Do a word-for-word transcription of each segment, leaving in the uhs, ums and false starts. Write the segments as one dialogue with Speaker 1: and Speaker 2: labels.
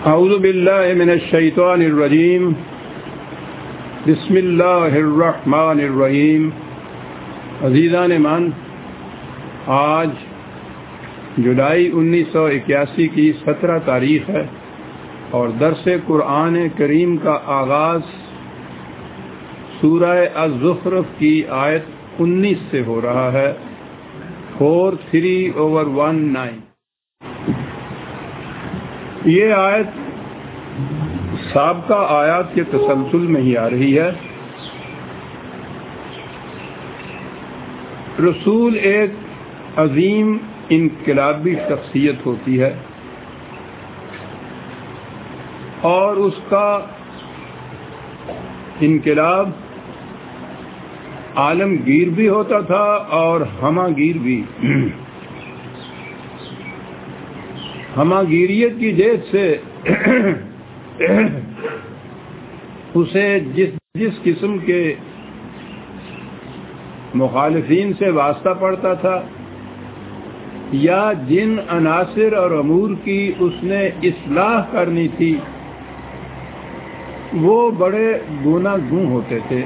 Speaker 1: اعوذ باللہ من الشیطان الرجیم بسم اللہ الرحمن الرحیم. عزیزان من، آج جولائی انیس سو اکیاسی کی سترہ تاریخ ہے اور درس قرآن کریم کا آغاز سورہ الزخرف کی آیت انیس سے ہو رہا ہے. Four three over one nine. یہ آیت سابقہ آیات کے تسلسل میں ہی آ رہی ہے. رسول ایک عظیم انقلابی شخصیت ہوتی ہے اور اس کا انقلاب عالمگیر بھی ہوتا تھا اور ہماگیر بھی. ہماگیریت کی جہت سے اسے جس جس قسم کے مخالفین سے واسطہ پڑتا تھا یا جن عناصر اور امور کی اس نے اصلاح کرنی تھی وہ بڑے گوناہ گوں ہوتے تھے.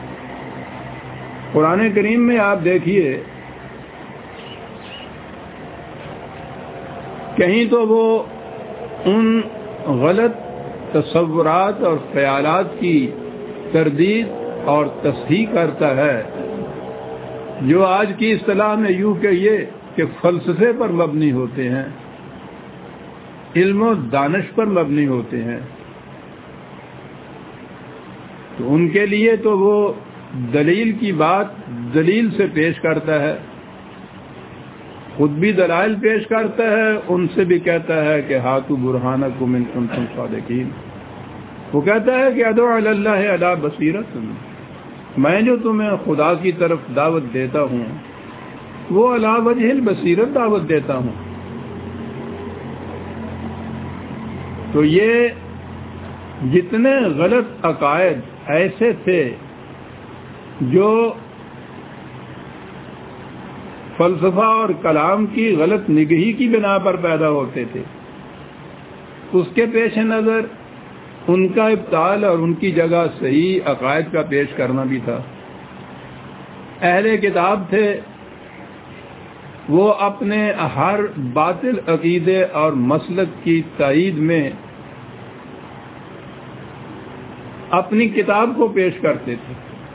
Speaker 1: قرآن کریم میں آپ دیکھیے، کہیں تو وہ ان غلط تصورات اور خیالات کی تردید اور تصحیح کرتا ہے جو آج کی اصطلاح میں یوں کہیے کہ فلسفے پر مبنی ہوتے ہیں، علم و دانش پر مبنی ہوتے ہیں. تو ان کے لیے تو وہ دلیل کی بات دلیل سے پیش کرتا ہے، خود بھی دلائل پیش کرتا ہے، ان سے بھی کہتا ہے کہ ہاتھو برہانکم ان کنتم صادقین. وہ کہتا ہے کہ ادعو علی اللہ علی بصیرۃ، میں جو تمہیں خدا کی طرف دعوت دیتا ہوں وہ علی وجہ البصیرت دعوت دیتا ہوں. تو یہ جتنے غلط عقائد ایسے تھے جو فلسفہ اور کلام کی غلط نگہی کی بنا پر پیدا ہوتے تھے، اس کے پیش نظر ان کا ابطال اور ان کی جگہ صحیح عقائد کا پیش کرنا بھی تھا. اہل کتاب تھے، وہ اپنے ہر باطل عقیدے اور مسلک کی تائید میں اپنی کتاب کو پیش کرتے تھے.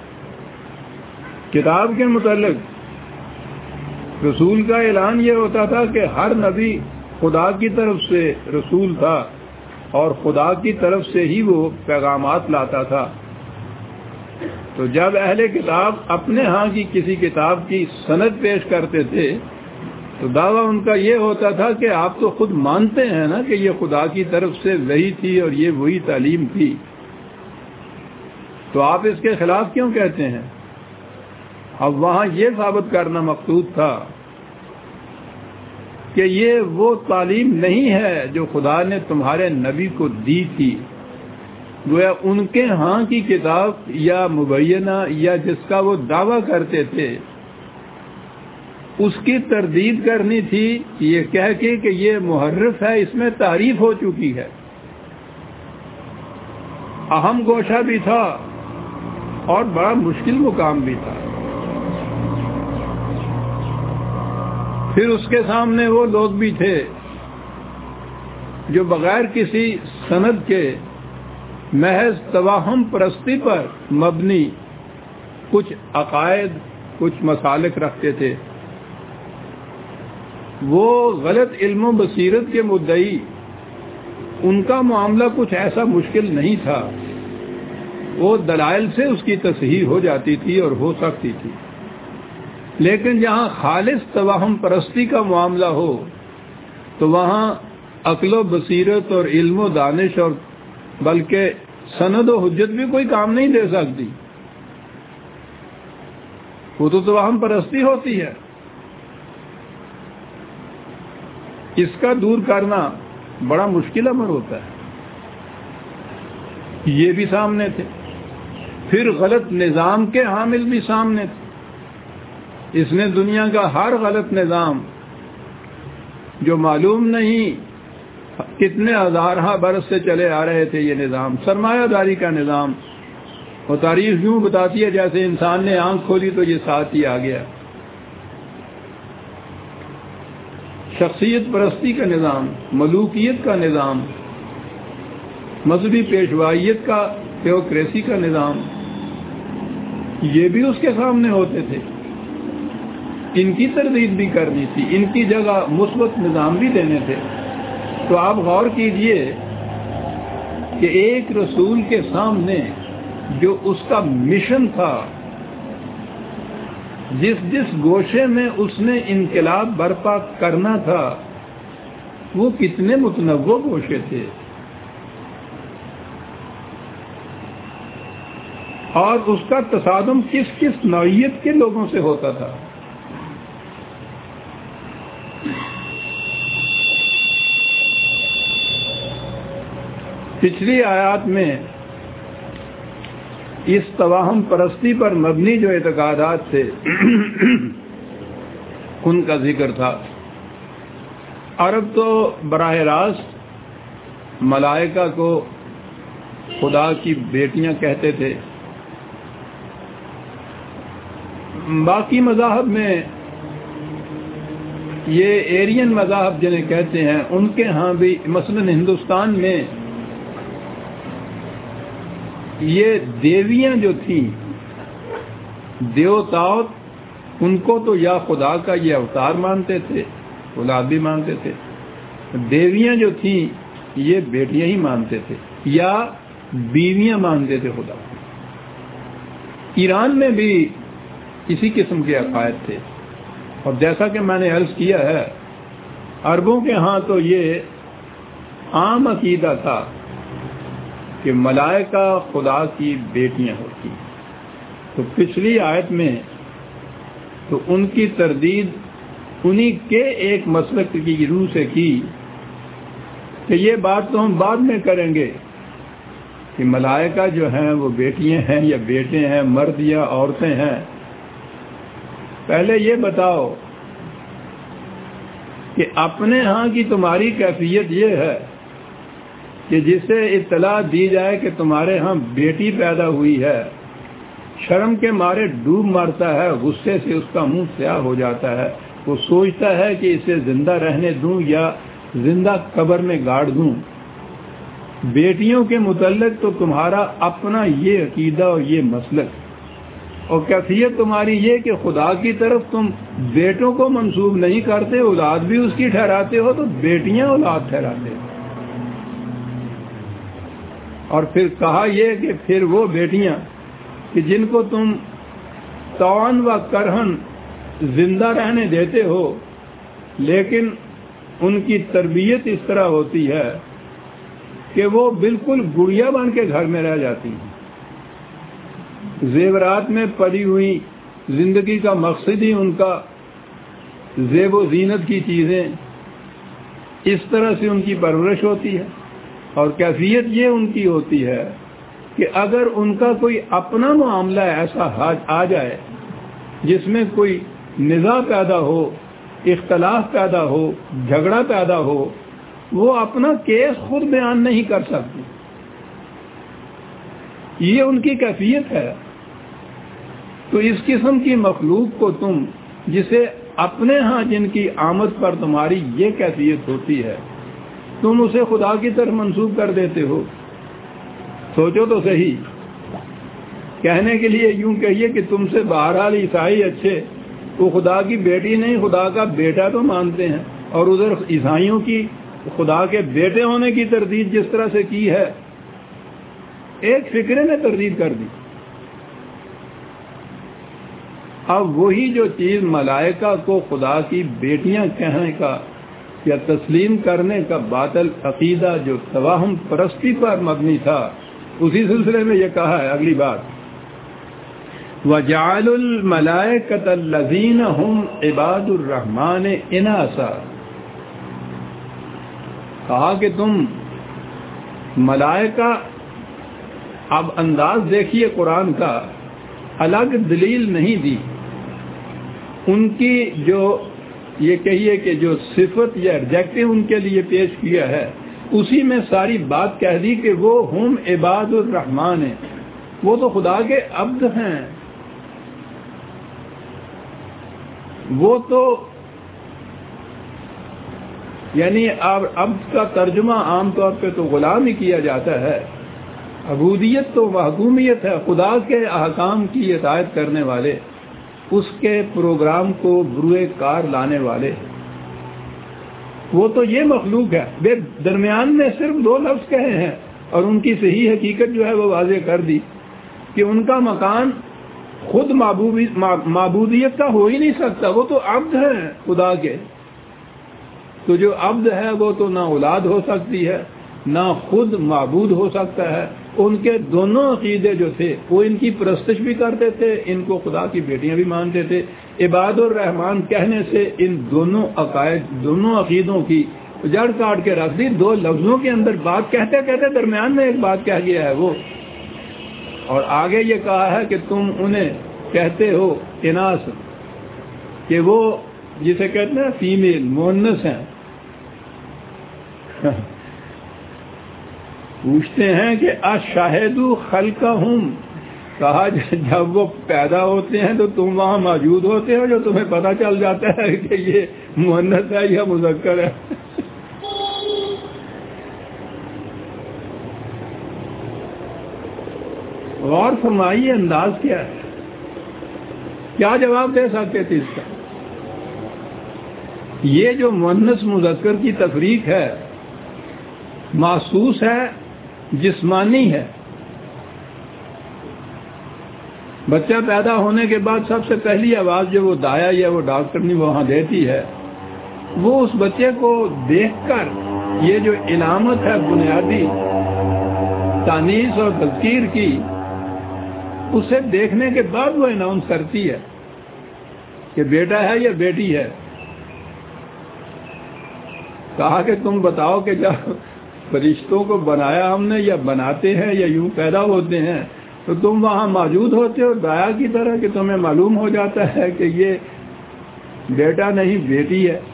Speaker 1: کتاب کے متعلق رسول کا اعلان یہ ہوتا تھا کہ ہر نبی خدا کی طرف سے رسول تھا اور خدا کی طرف سے ہی وہ پیغامات لاتا تھا. تو جب اہل کتاب اپنے ہاں کی کسی کتاب کی سند پیش کرتے تھے تو دعویٰ ان کا یہ ہوتا تھا کہ آپ تو خود مانتے ہیں نا کہ یہ خدا کی طرف سے وحی تھی اور یہ وہی تعلیم تھی، تو آپ اس کے خلاف کیوں کہتے ہیں؟ اب وہاں یہ ثابت کرنا مقصود تھا کہ یہ وہ تعلیم نہیں ہے جو خدا نے تمہارے نبی کو دی تھی. گویا ان کے ہاں کی کتاب یا مبینہ یا جس کا وہ دعویٰ کرتے تھے اس کی تردید کرنی تھی، یہ کہہ کے کہ یہ محرف ہے، اس میں تعریف ہو چکی ہے. اہم گوشہ بھی تھا اور بڑا مشکل مقام بھی تھا. پھر اس کے سامنے وہ لوگ بھی تھے جو بغیر کسی سند کے محض توہم پرستی پر مبنی کچھ عقائد کچھ مسالک رکھتے تھے. وہ غلط علم و بصیرت کے مدعی، ان کا معاملہ کچھ ایسا مشکل نہیں تھا، وہ دلائل سے اس کی تصحیح ہو جاتی تھی اور ہو سکتی تھی. لیکن جہاں خالص توہم پرستی کا معاملہ ہو تو وہاں عقل و بصیرت اور علم و دانش اور بلکہ سند و حجت بھی کوئی کام نہیں دے سکتی. وہ تو توہم پرستی ہوتی ہے. اس کا دور کرنا بڑا مشکل امر ہوتا ہے. یہ بھی سامنے تھے. پھر غلط نظام کے حامل بھی سامنے تھے. اس نے دنیا کا ہر غلط نظام جو معلوم نہیں کتنے ہزارہ برس سے چلے آ رہے تھے یہ نظام، سرمایہ داری کا نظام، اور تاریخ یوں بتاتی ہے جیسے انسان نے آنکھ کھولی تو یہ ساتھ ہی آ گیا۔ شخصیت پرستی کا نظام، ملوکیت کا نظام، مذہبی پیشوائیت کا، تھیوکریسی کا نظام، یہ بھی اس کے سامنے ہوتے تھے۔ ان کی تردید بھی کرنی تھی، ان کی جگہ مثبت نظام بھی دینے تھے۔ تو آپ غور کیجئے کہ ایک رسول کے سامنے جو اس کا مشن تھا، جس جس گوشے میں اس نے انقلاب برپا کرنا تھا، وہ کتنے متنوع گوشے تھے، اور اس کا تصادم کس کس نوعیت کے لوگوں سے ہوتا تھا۔ پچھلی آیات میں اس توہم پرستی پر مبنی جو اعتقادات تھے ان کا ذکر تھا۔ عرب تو براہ راست ملائکہ کو خدا کی بیٹیاں کہتے تھے۔ باقی مذاہب میں یہ ایرین مذاہب جنہیں کہتے ہیں، ان کے ہاں بھی مثلا ہندوستان میں یہ دیویاں جو تھیں، دیوتاؤں، ان کو تو یا خدا کا یہ اوتار مانتے تھے، اولاد بھی مانتے تھے۔ دیویاں جو تھیں یہ بیٹیاں ہی مانتے تھے یا بیویاں مانتے تھے خدا۔ ایران میں بھی اسی قسم کے عقائد تھے، اور جیسا کہ میں نے عرض کیا ہے، عربوں کے ہاں تو یہ عام عقیدہ تھا کہ ملائکہ خدا کی بیٹیاں ہوتی ہیں۔ تو پچھلی آیت میں تو ان کی تردید انہی کے ایک مسلک کی روح سے کی کہ یہ بات تو ہم بعد میں کریں گے کہ ملائکہ جو ہیں وہ بیٹیاں ہیں یا بیٹے ہیں، مرد یا عورتیں ہیں۔ پہلے یہ بتاؤ کہ اپنے ہاں کی تمہاری کیفیت یہ ہے کہ جسے اطلاع دی جائے کہ تمہارے ہاں بیٹی پیدا ہوئی ہے، شرم کے مارے ڈوب مارتا ہے، غصے سے اس کا منہ سیاہ ہو جاتا ہے، وہ سوچتا ہے کہ اسے زندہ رہنے دوں یا زندہ قبر میں گاڑ دوں۔ بیٹیوں کے متعلق تو تمہارا اپنا یہ عقیدہ اور یہ مسلک، اور کیفیت تمہاری یہ کہ خدا کی طرف تم بیٹوں کو منسوب نہیں کرتے، اولاد بھی اس کی ٹھہراتے ہو، تو بیٹیاں اولاد ٹھہراتے ہو۔ اور پھر کہا یہ کہ پھر وہ بیٹیاں کہ جن کو تم توان و کرہن زندہ رہنے دیتے ہو، لیکن ان کی تربیت اس طرح ہوتی ہے کہ وہ بالکل گڑیا بن کے گھر میں رہ جاتی ہیں۔ زیورات میں پڑی ہوئی زندگی کا مقصد ہی ان کا زیب و زینت کی چیزیں، اس طرح سے ان کی پرورش ہوتی ہے۔ اور کیفیت یہ ان کی ہوتی ہے کہ اگر ان کا کوئی اپنا معاملہ ایسا آ جائے جس میں کوئی نزاع پیدا ہو، اختلاف پیدا ہو، جھگڑا پیدا ہو، وہ اپنا کیس خود بیان نہیں کر سکتی۔ یہ ان کی کیفیت ہے۔ تو اس قسم کی مخلوق کو تم، جسے اپنے ہاں جن کی آمد پر تمہاری یہ کیفیت ہوتی ہے، تم اسے خدا کی طرف منسوب کر دیتے ہو۔ سوچو تو صحیح، کہنے کے لیے یوں کہیے کہ تم سے بہرحال عیسائی اچھے، وہ خدا کی بیٹی نہیں خدا کا بیٹا تو مانتے ہیں، اور ادھر عیسائیوں کی خدا کے بیٹے ہونے کی تردید جس طرح سے کی ہے، ایک فکرے نے تردید کر دی۔ اب وہی جو چیز ملائکہ کو خدا کی بیٹیاں کہنے کا یا تسلیم کرنے کا باطل عقیدہ جو توہم پرستی پر مبنی تھا، اسی سلسلے میں یہ کہا ہے اگلی بات، وَجَعَلُوا الْمَلَائِكَةَ الَّذِينَ هُمْ عِبَادُ الرَّحْمَنِ إِنَاثًا، کہا کہ تم ملائکہ، اب انداز دیکھیے قرآن کا، الگ دلیل نہیں دی، ان کی جو یہ کہیے کہ جو صفت یا ایڈجیکٹو ان کے لیے پیش کیا ہے اسی میں ساری بات کہہ دی کہ وہ ہم عباد الرحمن ہیں، وہ تو خدا کے عبد ہیں، وہ تو یعنی عبد کا ترجمہ عام طور پہ تو غلام ہی کیا جاتا ہے، عبودیت تو محکومیت ہے، خدا کے احکام کی اطاعت کرنے والے، اس کے پروگرام کو بروئے کار لانے والے، وہ تو یہ مخلوق ہے۔ بے درمیان میں صرف دو لفظ کہے ہیں اور ان کی صحیح حقیقت جو ہے وہ واضح کر دی کہ ان کا مکان خود معبودیت کا ہو ہی نہیں سکتا، وہ تو عبد ہے خدا کے، تو جو عبد ہے وہ تو نہ اولاد ہو سکتی ہے نہ خود معبود ہو سکتا ہے۔ ان کے دونوں عقیدے جو تھے وہ ان کی پرستش بھی کرتے تھے، ان کو خدا کی بیٹیاں بھی مانتے تھے۔ عباد الرحمان کہنے سے ان دونوں عقائد، دونوں عقیدوں کی جڑ کاٹ کے رکھ دی، دو لفظوں کے اندر بات کہتے کہتے درمیان میں ایک بات کہہ گیا ہے وہ، اور آگے یہ کہا ہے کہ تم انہیں کہتے ہو اناس، کہ وہ جسے کہتے ہیں فیمیل، مؤنث ہیں۔ پوچھتے ہیں کہ اشاہدوا خلقہم، کہا جب وہ پیدا ہوتے ہیں تو تم وہاں موجود ہوتے ہو جو تمہیں پتہ چل جاتا ہے کہ یہ مؤنث ہے یا مذکر ہے؟ اور فرمائیے انداز کیا ہے، کیا جواب دے سکتے تھے اس کا؟ یہ جو مؤنث مذکر کی تفریق ہے محسوس ہے، جسمانی ہے۔ بچہ پیدا ہونے کے بعد سب سے پہلی آواز جو وہ دایا یا وہ ڈاکٹرنی وہاں دیتی ہے، وہ اس بچے کو دیکھ کر یہ جو علامت ہے بنیادی تانیث اور تذکیر کی، اسے دیکھنے کے بعد وہ اناؤنس کرتی ہے کہ بیٹا ہے یا بیٹی ہے۔ کہا کہ تم بتاؤ کہ جب فرشتوں کو بنایا ہم نے یا بناتے ہیں یا یوں پیدا ہوتے ہیں تو تم وہاں موجود ہوتے ہو دایا کی طرح کہ تمہیں معلوم ہو جاتا ہے کہ یہ بیٹا نہیں بیٹی ہے۔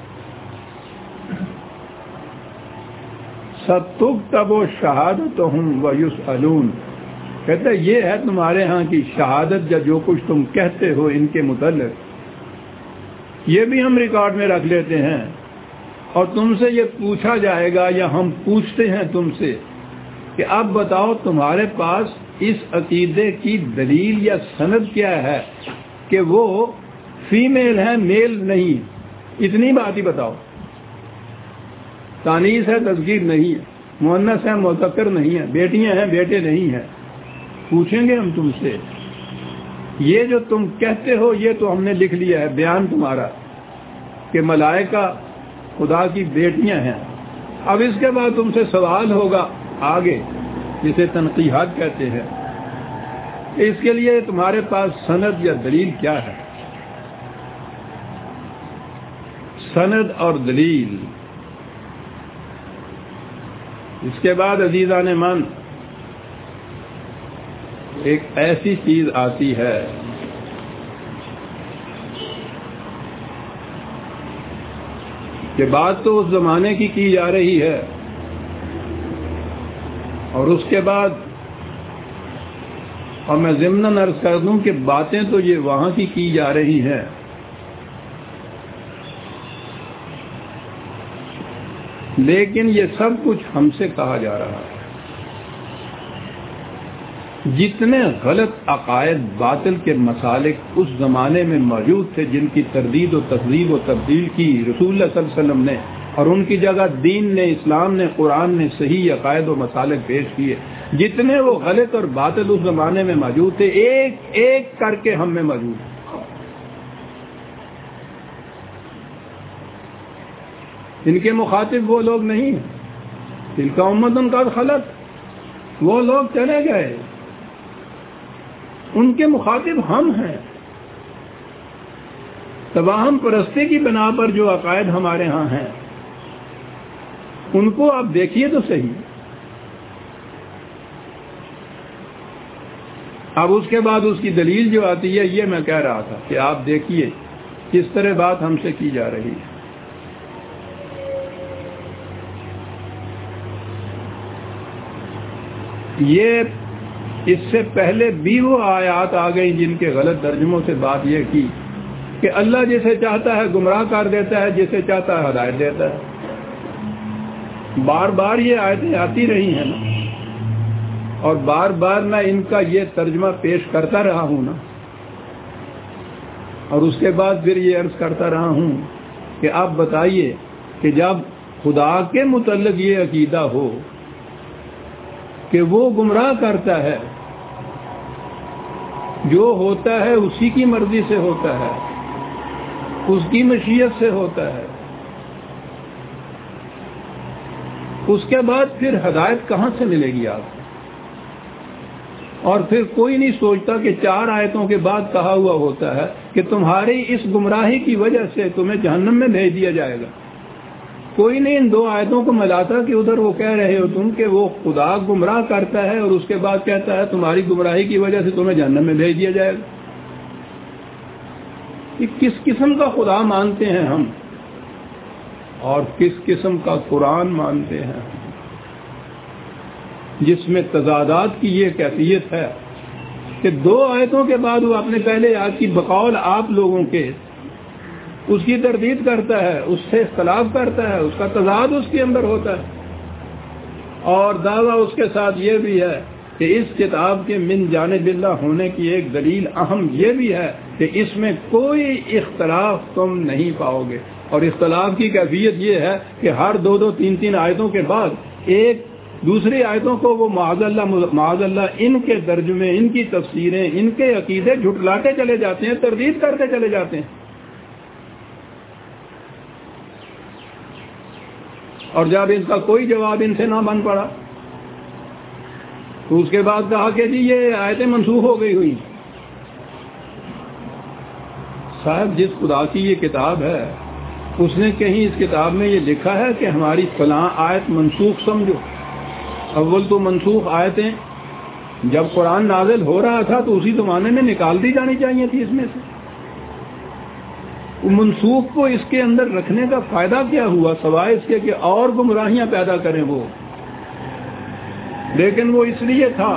Speaker 1: سَتُكْتَبُ شَهَادَتُهُمْ وَيُسْأَلُونَ، کہتے یہ ہے تمہارے ہاں کی شہادت یا جو کچھ تم کہتے ہو ان کے متعلق، یہ بھی ہم ریکارڈ میں رکھ لیتے ہیں، اور تم سے یہ پوچھا جائے گا یا ہم پوچھتے ہیں تم سے کہ اب بتاؤ تمہارے پاس اس عقیدے کی دلیل یا سند کیا ہے کہ وہ فیمیل ہے میل نہیں، اتنی بات ہی بتاؤ۔ تانیث ہے تذکیر نہیں ہے، مؤنث ہے مذکر نہیں ہے، بیٹیاں ہیں بیٹے نہیں ہیں، پوچھیں گے ہم تم سے۔ یہ جو تم کہتے ہو یہ تو ہم نے لکھ لیا ہے، بیان تمہارا کہ ملائکہ خدا کی بیٹیاں ہیں۔ اب اس کے بعد تم سے سوال ہوگا آگے، جسے تنقیحات کہتے ہیں، اس کے لیے تمہارے پاس سند یا دلیل کیا ہے؟ سند اور دلیل۔ اس کے بعد عزیزان من ایک ایسی چیز آتی ہے کہ بات تو اس زمانے کی کی جا رہی ہے، اور اس کے بعد اور میں ضمناً عرض کر دوں کہ باتیں تو یہ وہاں کی کی جا رہی ہیں، لیکن یہ سب کچھ ہم سے کہا جا رہا ہے۔ جتنے غلط عقائد باطل کے مسالک اس زمانے میں موجود تھے، جن کی تردید و تکذیب و تبدیل کی رسول اللہ صلی اللہ علیہ وسلم نے، اور ان کی جگہ دین نے، اسلام نے، قرآن نے صحیح عقائد و مسالک پیش کیے، جتنے وہ غلط اور باطل اس زمانے میں موجود تھے ایک ایک کر کے ہم میں موجود ہیں۔ ان کے مخاطب وہ لوگ نہیں ہیں، ان کا امت ان کا خلق، وہ لوگ چلے گئے، ان کے مخاطب ہم ہیں۔ تباہم پرستی کی بنا پر جو عقائد ہمارے ہاں ہیں ان کو آپ دیکھیے تو صحیح۔ اب اس کے بعد اس کی دلیل جو آتی ہے، یہ میں کہہ رہا تھا کہ آپ دیکھیے کس طرح بات ہم سے کی جا رہی ہے۔ یہ اس سے پہلے بھی وہ آیات آ گئی جن کے غلط ترجموں سے بات یہ کی کہ اللہ جسے چاہتا ہے گمراہ کر دیتا ہے، جسے چاہتا ہے ہدایت دیتا ہے. بار بار یہ آیتیں آتی رہی ہیں نا، اور بار بار میں ان کا یہ ترجمہ پیش کرتا رہا ہوں نا، اور اس کے بعد پھر یہ عرض کرتا رہا ہوں کہ آپ بتائیے کہ جب خدا کے متعلق یہ عقیدہ ہو کہ وہ گمراہ کرتا ہے، جو ہوتا ہے اسی کی مرضی سے ہوتا ہے، اس کی مشیت سے ہوتا ہے، اس کے بعد پھر ہدایت کہاں سے ملے گی آپ کو؟ اور پھر کوئی نہیں سوچتا کہ چار آیتوں کے بعد کہا ہوا ہوتا ہے کہ تمہاری اس گمراہی کی وجہ سے تمہیں جہنم میں بھیج دیا جائے گا. کوئی نہیں ان دو آیتوں کو ملاتا کہ ادھر وہ کہہ رہے ہو تم کہ وہ خدا گمراہ کرتا ہے اور اس کے بعد کہتا ہے تمہاری گمراہی کی وجہ سے تمہیں جہنم میں بھیج دیا جائے گا. کہ کس قسم کا خدا مانتے ہیں ہم اور کس قسم کا قرآن مانتے ہیں جس میں تضادات کی یہ کیفیت ہے کہ دو آیتوں کے بعد وہ اپنے پہلے آیت کی بقول آپ لوگوں کے اس کی تردید کرتا ہے، اس سے اختلاف کرتا ہے، اس کا تضاد اس کے اندر ہوتا ہے. اور دعویٰ اس کے ساتھ یہ بھی ہے کہ اس کتاب کے من جانب اللہ ہونے کی ایک دلیل اہم یہ بھی ہے کہ اس میں کوئی اختلاف تم نہیں پاؤ گے. اور اختلاف کی کیفیت یہ ہے کہ ہر دو دو تین تین آیتوں کے بعد ایک دوسری آیتوں کو وہ معاذ اللہ معاذ اللہ ان کے ترجمے، ان کی تفسیریں، ان کے عقیدے جھٹلاتے چلے جاتے ہیں، تردید کرتے چلے جاتے ہیں. اور جب اس کا کوئی جواب ان سے نہ بن پڑا تو اس کے بعد کہا کہ جی یہ آیتیں منسوخ ہو گئی ہوئی. صاحب جس خدا کی یہ کتاب ہے اس نے کہیں اس کتاب میں یہ لکھا ہے کہ ہماری فلاں آیت منسوخ سمجھو. اول تو منسوخ آیتیں جب قرآن نازل ہو رہا تھا تو اسی زمانے میں نکال دی جانی چاہیے تھی اس میں سے. منسوخ کو اس کے اندر رکھنے کا فائدہ کیا ہوا سوائے اس کے کہ اور گمراہیاں پیدا کریں وہ. لیکن وہ اس لیے تھا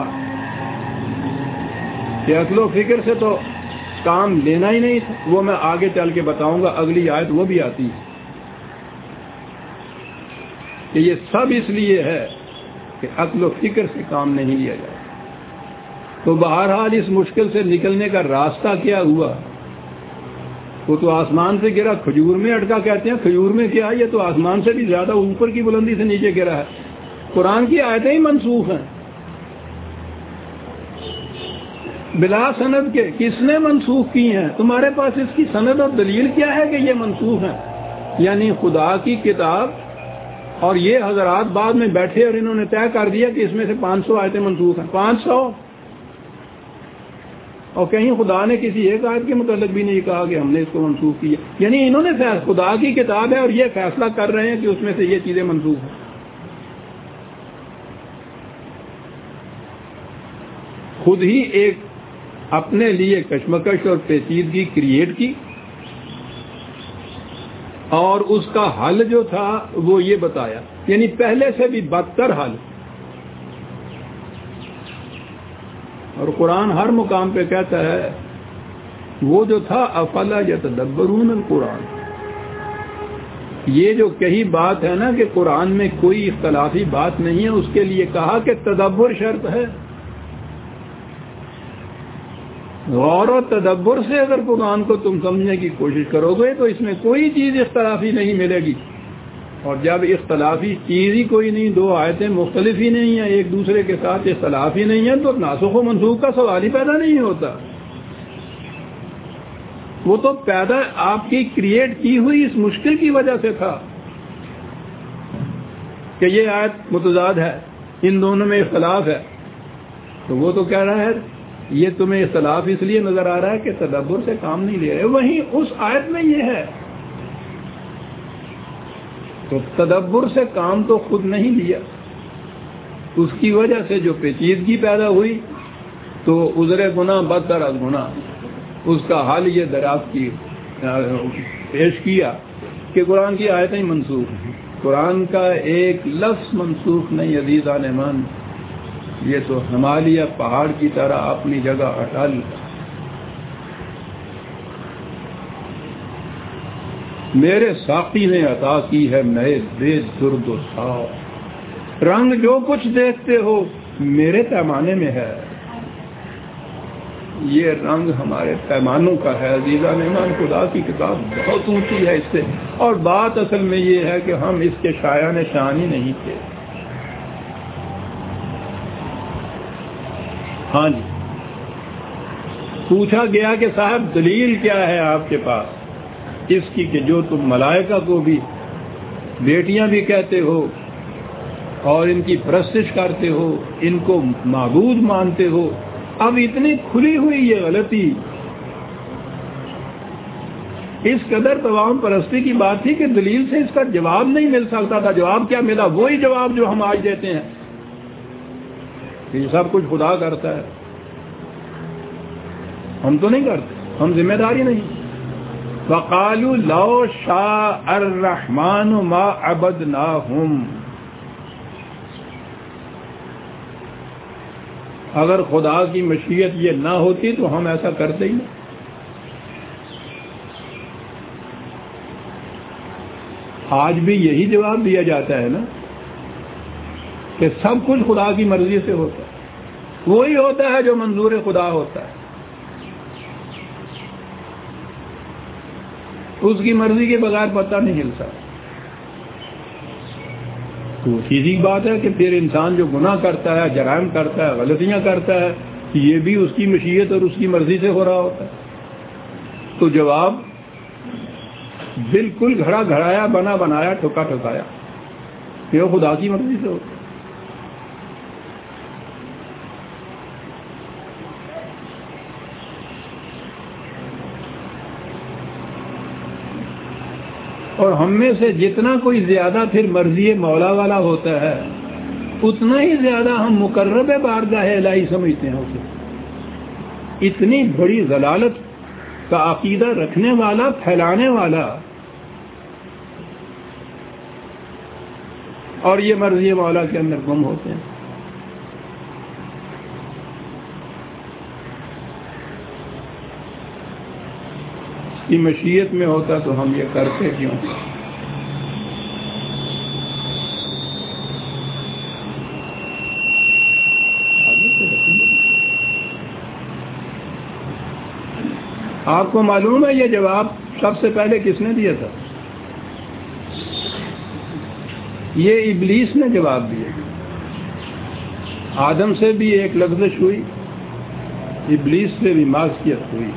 Speaker 1: کہ عقل و فکر سے تو کام لینا ہی نہیں تھا. وہ میں آگے چل کے بتاؤں گا، اگلی آیت وہ بھی آتی ہے کہ یہ سب اس لیے ہے کہ عقل و فکر سے کام نہیں لیا جائے. تو بہرحال اس مشکل سے نکلنے کا راستہ کیا ہوا؟ وہ تو آسمان سے گرا، کھجور میں اٹکا کہتے ہیں. کھجور میں کیا؟ یہ تو آسمان سے بھی زیادہ اوپر کی بلندی سے نیچے گرا ہے. قرآن کی آیتیں ہی منسوخ ہیں بلا سند کے. کس نے منسوخ کی ہیں؟ تمہارے پاس اس کی سند اور دلیل کیا ہے کہ یہ منسوخ ہیں؟ یعنی خدا کی کتاب اور یہ حضرات بعد میں بیٹھے اور انہوں نے طے کر دیا کہ اس میں سے پانچ سو آیتیں منسوخ ہیں. پانچ سو اور کہیں خدا نے کسی ایک آیت کے متعلق بھی نہیں کہا کہ ہم نے اس کو منسوخ کیا. یعنی انہوں نے خدا کی کتاب ہے اور یہ فیصلہ کر رہے ہیں کہ اس میں سے یہ چیزیں منسوخ ہیں. خود ہی ایک اپنے لیے کشمکش اور پیچیدگی کریٹ کی، اور اس کا حل جو تھا وہ یہ بتایا، یعنی پہلے سے بھی بدتر حل. اور قرآن ہر مقام پہ کہتا ہے وہ جو تھا افلا یتدبرون القرآن. یہ جو کہی بات ہے نا کہ قرآن میں کوئی اختلافی بات نہیں ہے، اس کے لیے کہا کہ تدبر شرط ہے. غور و تدبر سے اگر قرآن کو تم سمجھنے کی کوشش کرو گے تو اس میں کوئی چیز اختلافی نہیں ملے گی. اور جب اختلافی چیز ہی کوئی نہیں، دو آیتیں مختلف ہی نہیں ہیں، ایک دوسرے کے ساتھ اختلاف ہی نہیں ہے، تو ناسخ و منسوخ کا سوال ہی پیدا نہیں ہوتا. وہ تو پیدا آپ کی کریٹ کی ہوئی اس مشکل کی وجہ سے تھا کہ یہ آیت متضاد ہے، ان دونوں میں اختلاف ہے. تو وہ تو کہہ رہا ہے یہ تمہیں اختلاف اس لیے نظر آ رہا ہے کہ تدبر سے کام نہیں لے رہے. وہیں اس آیت میں یہ ہے تو تدبر سے کام تو خود نہیں لیا، اس کی وجہ سے جو پیچیدگی پیدا ہوئی تو عذر گناہ بدتر از گناہ. اس کا حل یہ دریافت کی پیش کیا کہ قرآن کی آیتیں منسوخ ہیں. قرآن کا ایک لفظ منسوخ نہیں عزیزان ایمان. یہ تو ہمالیہ پہاڑ کی طرح اپنی جگہ اٹل. میرے ساقی نے عطا کی ہے نئے بے درد و صاف. رنگ جو کچھ دیکھتے ہو میرے پیمانے میں ہے. یہ رنگ ہمارے پیمانوں کا ہے. عزیزان ایمان خدا کی کتاب بہت اونچی ہے اس سے. اور بات اصل میں یہ ہے کہ ہم اس کے شایان شان ہی نہیں تھے. ہاں جی, پوچھا گیا کہ صاحب دلیل کیا ہے آپ کے پاس اس کی کہ جو تم ملائکہ کو بھی بیٹیاں بھی کہتے ہو اور ان کی پرستش کرتے ہو, ان کو معبود مانتے ہو. اب اتنی کھلی ہوئی یہ غلطی, اس قدر توام پرستی کی بات تھی کہ دلیل سے اس کا جواب نہیں مل سکتا تھا. جواب کیا ملا؟ وہی جواب جو ہم آج دیتے ہیں کہ یہ سب کچھ خدا کرتا ہے. ہم تو نہیں کرتے, ہم ذمہ داری نہیں. وقالوا لو شاء الرحمن ما عبدناہم. اگر خدا کی مشیت یہ نہ ہوتی تو ہم ایسا کرتے ہی نہیں. آج بھی یہی جواب دیا جاتا ہے نا کہ سب کچھ خدا کی مرضی سے ہوتا ہے. وہی ہوتا ہے جو منظور خدا ہوتا ہے. اس کی مرضی کے بغیر پتہ نہیں ہلتا. تو سیدھی بات ہے کہ پھر انسان جو گناہ کرتا ہے, جرائم کرتا ہے, غلطیاں کرتا ہے, یہ بھی اس کی مشیت اور اس کی مرضی سے ہو رہا ہوتا ہے. تو جواب بالکل گھڑا گھڑایا, بنا بنایا, ٹھکا ٹھکایا, یہ خدا کی مرضی سے ہوتا ہے. اور ہم میں سے جتنا کوئی زیادہ پھر مرضی مولا والا ہوتا ہے اتنا ہی زیادہ ہم مقرب بارگاہ الہی سمجھتے ہیں اسے. اتنی بڑی ضلالت کا عقیدہ رکھنے والا, پھیلانے والا, اور یہ مرضی مولا کے اندر گم ہوتے ہیں. کی مشیت میں ہوتا تو ہم یہ کرتے کیوں؟ آپ کو معلوم ہے یہ جواب سب سے پہلے کس نے دیا تھا؟ یہ ابلیس نے جواب دیا. آدم سے بھی ایک لغزش ہوئی, ابلیس سے بھی معصیت ہوئی.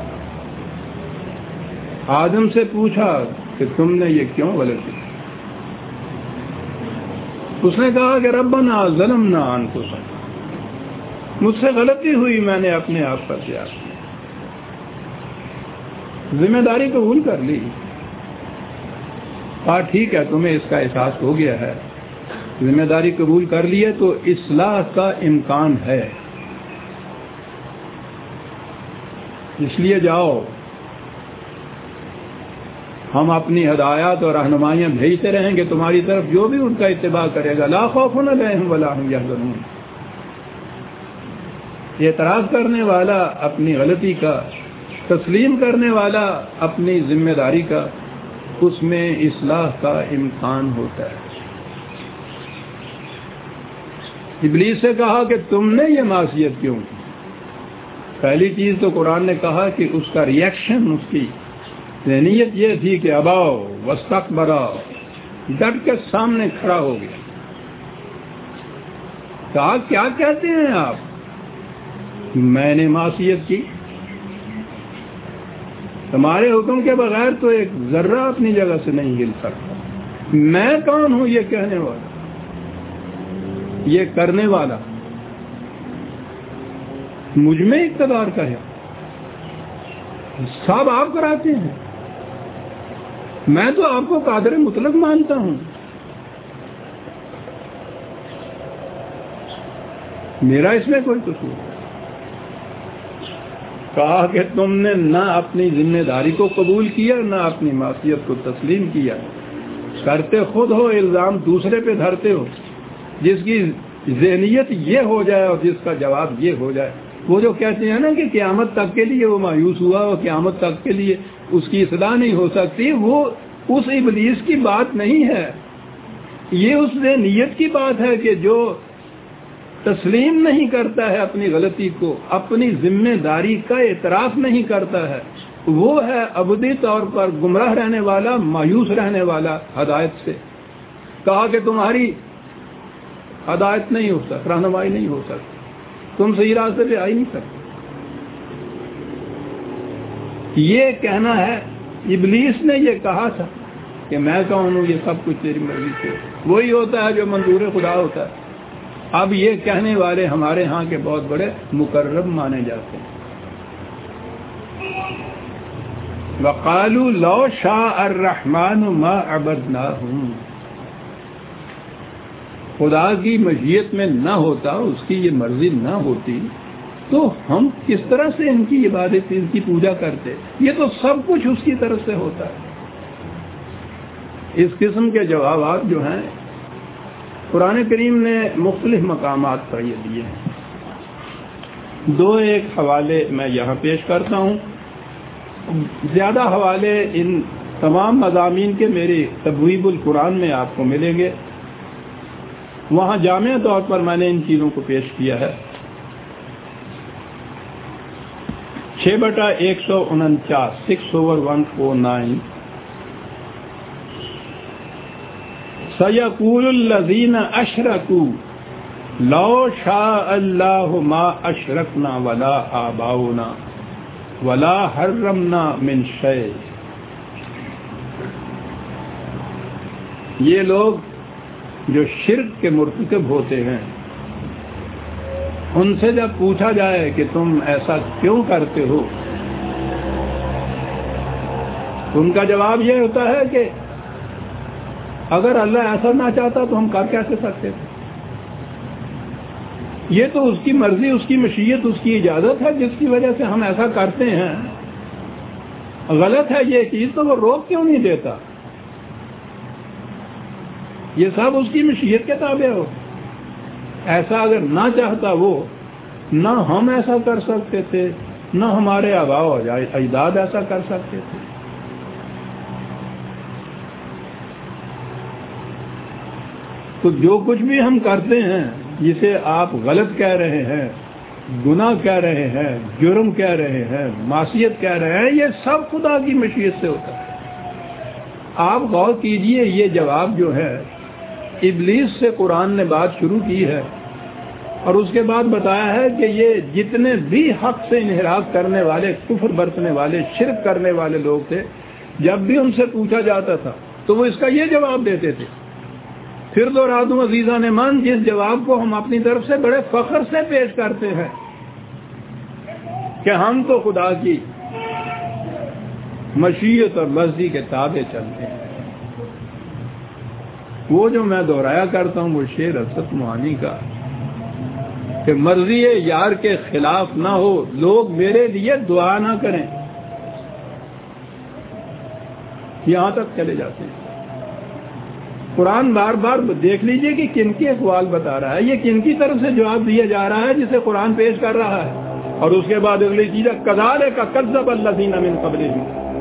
Speaker 1: آدم سے پوچھا کہ تم نے یہ کیوں غلطی؟ اس نے کہا کہ ربنا ظلمنا انفسنا, مجھ سے غلطی ہوئی, میں نے اپنے آپ پر کیا. ذمہ داری قبول کر لی. ہاں ٹھیک ہے, تمہیں اس کا احساس ہو گیا ہے, ذمہ داری قبول کر لی ہے تو اصلاح کا امکان ہے. اس لیے جاؤ, ہم اپنی ہدایات اور رہنمائیاں بھیجتے رہیں گے تمہاری طرف, جو بھی ان کا اتباع کرے گا. لا خوف علیہم ولا هم یحزنون. اعتراف کرنے والا اپنی غلطی کا, تسلیم کرنے والا اپنی ذمہ داری کا, اس میں اصلاح کا امکان ہوتا ہے. ابلیس سے کہا کہ تم نے یہ معصیت کیوں کی؟ پہلی چیز تو قرآن نے کہا کہ اس کا ریئیکشن, اس کی ذہنیت یہ تھی کہ اباؤ واستکبرا, ڈٹ کے سامنے کھڑا ہو گیا. کہا کیا کہتے ہیں آپ, میں نے معصیت کی؟ تمہارے حکم کے بغیر تو ایک ذرہ اپنی جگہ سے نہیں ہل سکتا. میں کون ہوں یہ کہنے والا, یہ کرنے والا؟ مجھ میں اقتدار کا ہے, سب آپ کراتے ہیں. میں تو آپ کو قادر مطلق مانتا ہوں. میرا اس میں کوئی قصور نہیں. کہا کہ تم نے نہ اپنی ذمہ داری کو قبول کیا, نہ اپنی معصیت کو تسلیم کیا. کرتے خود ہو, الزام دوسرے پہ دھرتے ہو. جس کی ذہنیت یہ ہو جائے اور جس کا جواب یہ ہو جائے. وہ جو کہتے ہیں نا کہ قیامت تک کے لیے وہ مایوس ہوا اور قیامت تک کے لیے اس کی اصلاح نہیں ہو سکتی، وہ اس ابلیس کی بات نہیں ہے. یہ اس ذہنیت کی بات ہے کہ جو تسلیم نہیں کرتا ہے اپنی غلطی کو، اپنی ذمہ داری کا اعتراف نہیں کرتا ہے، وہ ہے ابدی طور پر گمراہ رہنے والا، مایوس رہنے والا ہدایت سے. کہا کہ تمہاری ہدایت نہیں ہو سکتی، رہنمائی نہیں ہو سکتی، تم صحیح راستے پہ آ ہی نہیں سکتے. یہ کہنا ہے ابلیس نے یہ کہا تھا کہ میں کون ہوں، یہ سب کچھ تیری مرضی سے، وہی ہوتا ہے جو منظور خدا ہوتا ہے. اب یہ کہنے والے ہمارے ہاں کے بہت بڑے مقرب مانے جاتے ہیں. وقالوا لو شاء الرحمن ما عبدناهم، خدا کی مشیت میں نہ ہوتا، اس کی یہ مرضی نہ ہوتی تو ہم کس طرح سے ان کی عبادت، ان کی پوجا کرتے. یہ تو سب کچھ اس کی طرف سے ہوتا ہے. اس قسم کے جوابات جو ہیں قرآن کریم نے مختلف مقامات پر یہ دیے ہیں. دو ایک حوالے میں یہاں پیش کرتا ہوں. زیادہ حوالے ان تمام مضامین کے میرے تبویب القرآن میں آپ کو ملیں گے. وہاں جامع طور پر میں نے ان چیزوں کو پیش کیا ہے. چھ بٹا ایک سو انچاس six over one four nine سَيَقُولُ الَّذِينَ أَشْرَكُوا لَوْ شَاءَ اللَّهُ مَا أَشْرَكْنَا وَلَا آبَاؤُنَا وَلَا حَرَّمْنَا مِنْ شَيْءٍ. یہ لوگ جو شرک کے مرتکب ہوتے ہیں، ان سے جب پوچھا جائے کہ تم ایسا کیوں کرتے ہو، تو ان کا جواب یہ ہوتا ہے کہ اگر اللہ ایسا نہ چاہتا تو ہم کر کیسے سکتے تھے. یہ تو اس کی مرضی، اس کی مشیت، اس کی اجازت ہے جس کی وجہ سے ہم ایسا کرتے ہیں. غلط ہے یہ چیز تو وہ روک کیوں نہیں دیتا؟ یہ سب اس کی مشیت کے تابع ہو. ایسا اگر نہ چاہتا وہ، نہ ہم ایسا کر سکتے تھے، نہ ہمارے آباء و اجداد ایسا کر سکتے تھے. تو جو کچھ بھی ہم کرتے ہیں جسے آپ غلط کہہ رہے ہیں، گناہ کہہ رہے ہیں، جرم کہہ رہے ہیں، معصیت کہہ رہے ہیں، یہ سب خدا کی مشیت سے ہوتا ہے. آپ غور کیجئے، یہ جواب جو ہے ابلیس سے قرآن نے بات شروع کی ہے اور اس کے بعد بتایا ہے کہ یہ جتنے بھی حق سے انحراف کرنے والے، کفر برتنے والے، شرک کرنے والے لوگ تھے، جب بھی ان سے پوچھا جاتا تھا تو وہ اس کا یہ جواب دیتے تھے. پھر دوہرا دوں عزیزان من، جس جواب کو ہم اپنی طرف سے بڑے فخر سے پیش کرتے ہیں کہ ہم تو خدا کی مشیت اور مرضی کے تابع چلتے ہیں. وہ جو میں دہرایا کرتا ہوں وہ شعر حسرت معانی کا کہ مرضی یار کے خلاف نہ ہو، لوگ میرے لیے دعا نہ کریں. یہاں تک چلے جاتے ہیں. قرآن بار بار دیکھ لیجئے کہ کن کے اقوال بتا رہا ہے، یہ کن کی طرف سے جواب دیا جا رہا ہے جسے قرآن پیش کر رہا ہے. اور اس کے بعد اگلی چیز کذالک کذب الذین من قبلہم،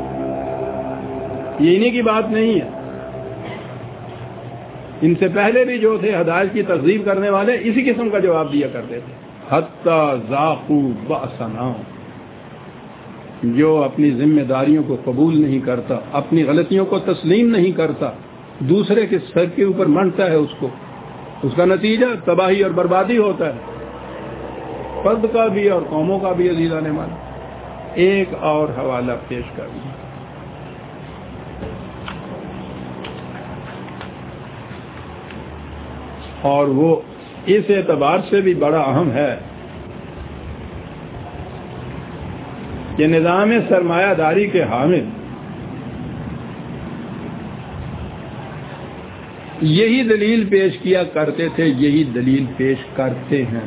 Speaker 1: یہ انہی کی بات نہیں ہے. ان سے پہلے بھی جو تھے ہدایت کی تکذیب کرنے والے، اسی قسم کا جواب دیا کرتے تھے. حتی ذاقوا بأسنا، جو اپنی ذمہ داریوں کو قبول نہیں کرتا، اپنی غلطیوں کو تسلیم نہیں کرتا، دوسرے کے سر کے اوپر منڈتا ہے اس کو، اس کا نتیجہ تباہی اور بربادی ہوتا ہے، فرد کا بھی اور قوموں کا بھی. عزیزان من، ایک اور حوالہ پیش کر دوں. اور وہ اس اعتبار سے بھی بڑا اہم ہے کہ نظام سرمایہ داری کے حامل یہی دلیل پیش کیا کرتے تھے، یہی دلیل پیش کرتے ہیں.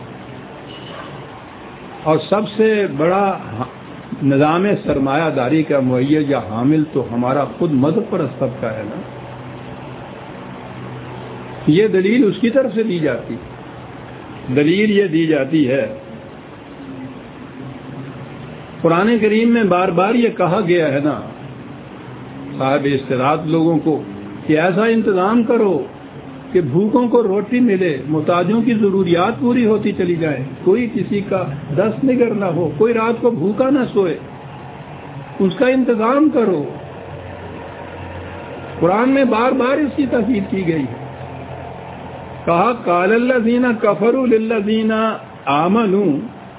Speaker 1: اور سب سے بڑا نظام سرمایہ داری کا مہیا یا حامل تو ہمارا خود مذہب پرست طبقہ ہے نا. یہ دلیل اس کی طرف سے دی جاتی. دلیل یہ دی جاتی ہے، قرآن کریم میں بار بار یہ کہا گیا ہے نا صاحب استطاعت لوگوں کو کہ ایسا انتظام کرو کہ بھوکوں کو روٹی ملے، محتاجوں کی ضروریات پوری ہوتی چلی جائے، کوئی کسی کا دست نگر نہ ہو، کوئی رات کو بھوکا نہ سوئے، اس کا انتظام کرو۔ قرآن میں بار بار اس کی تاکید کی گئی ہے۔ کہا قال الذین کفروا للذین آمنوا،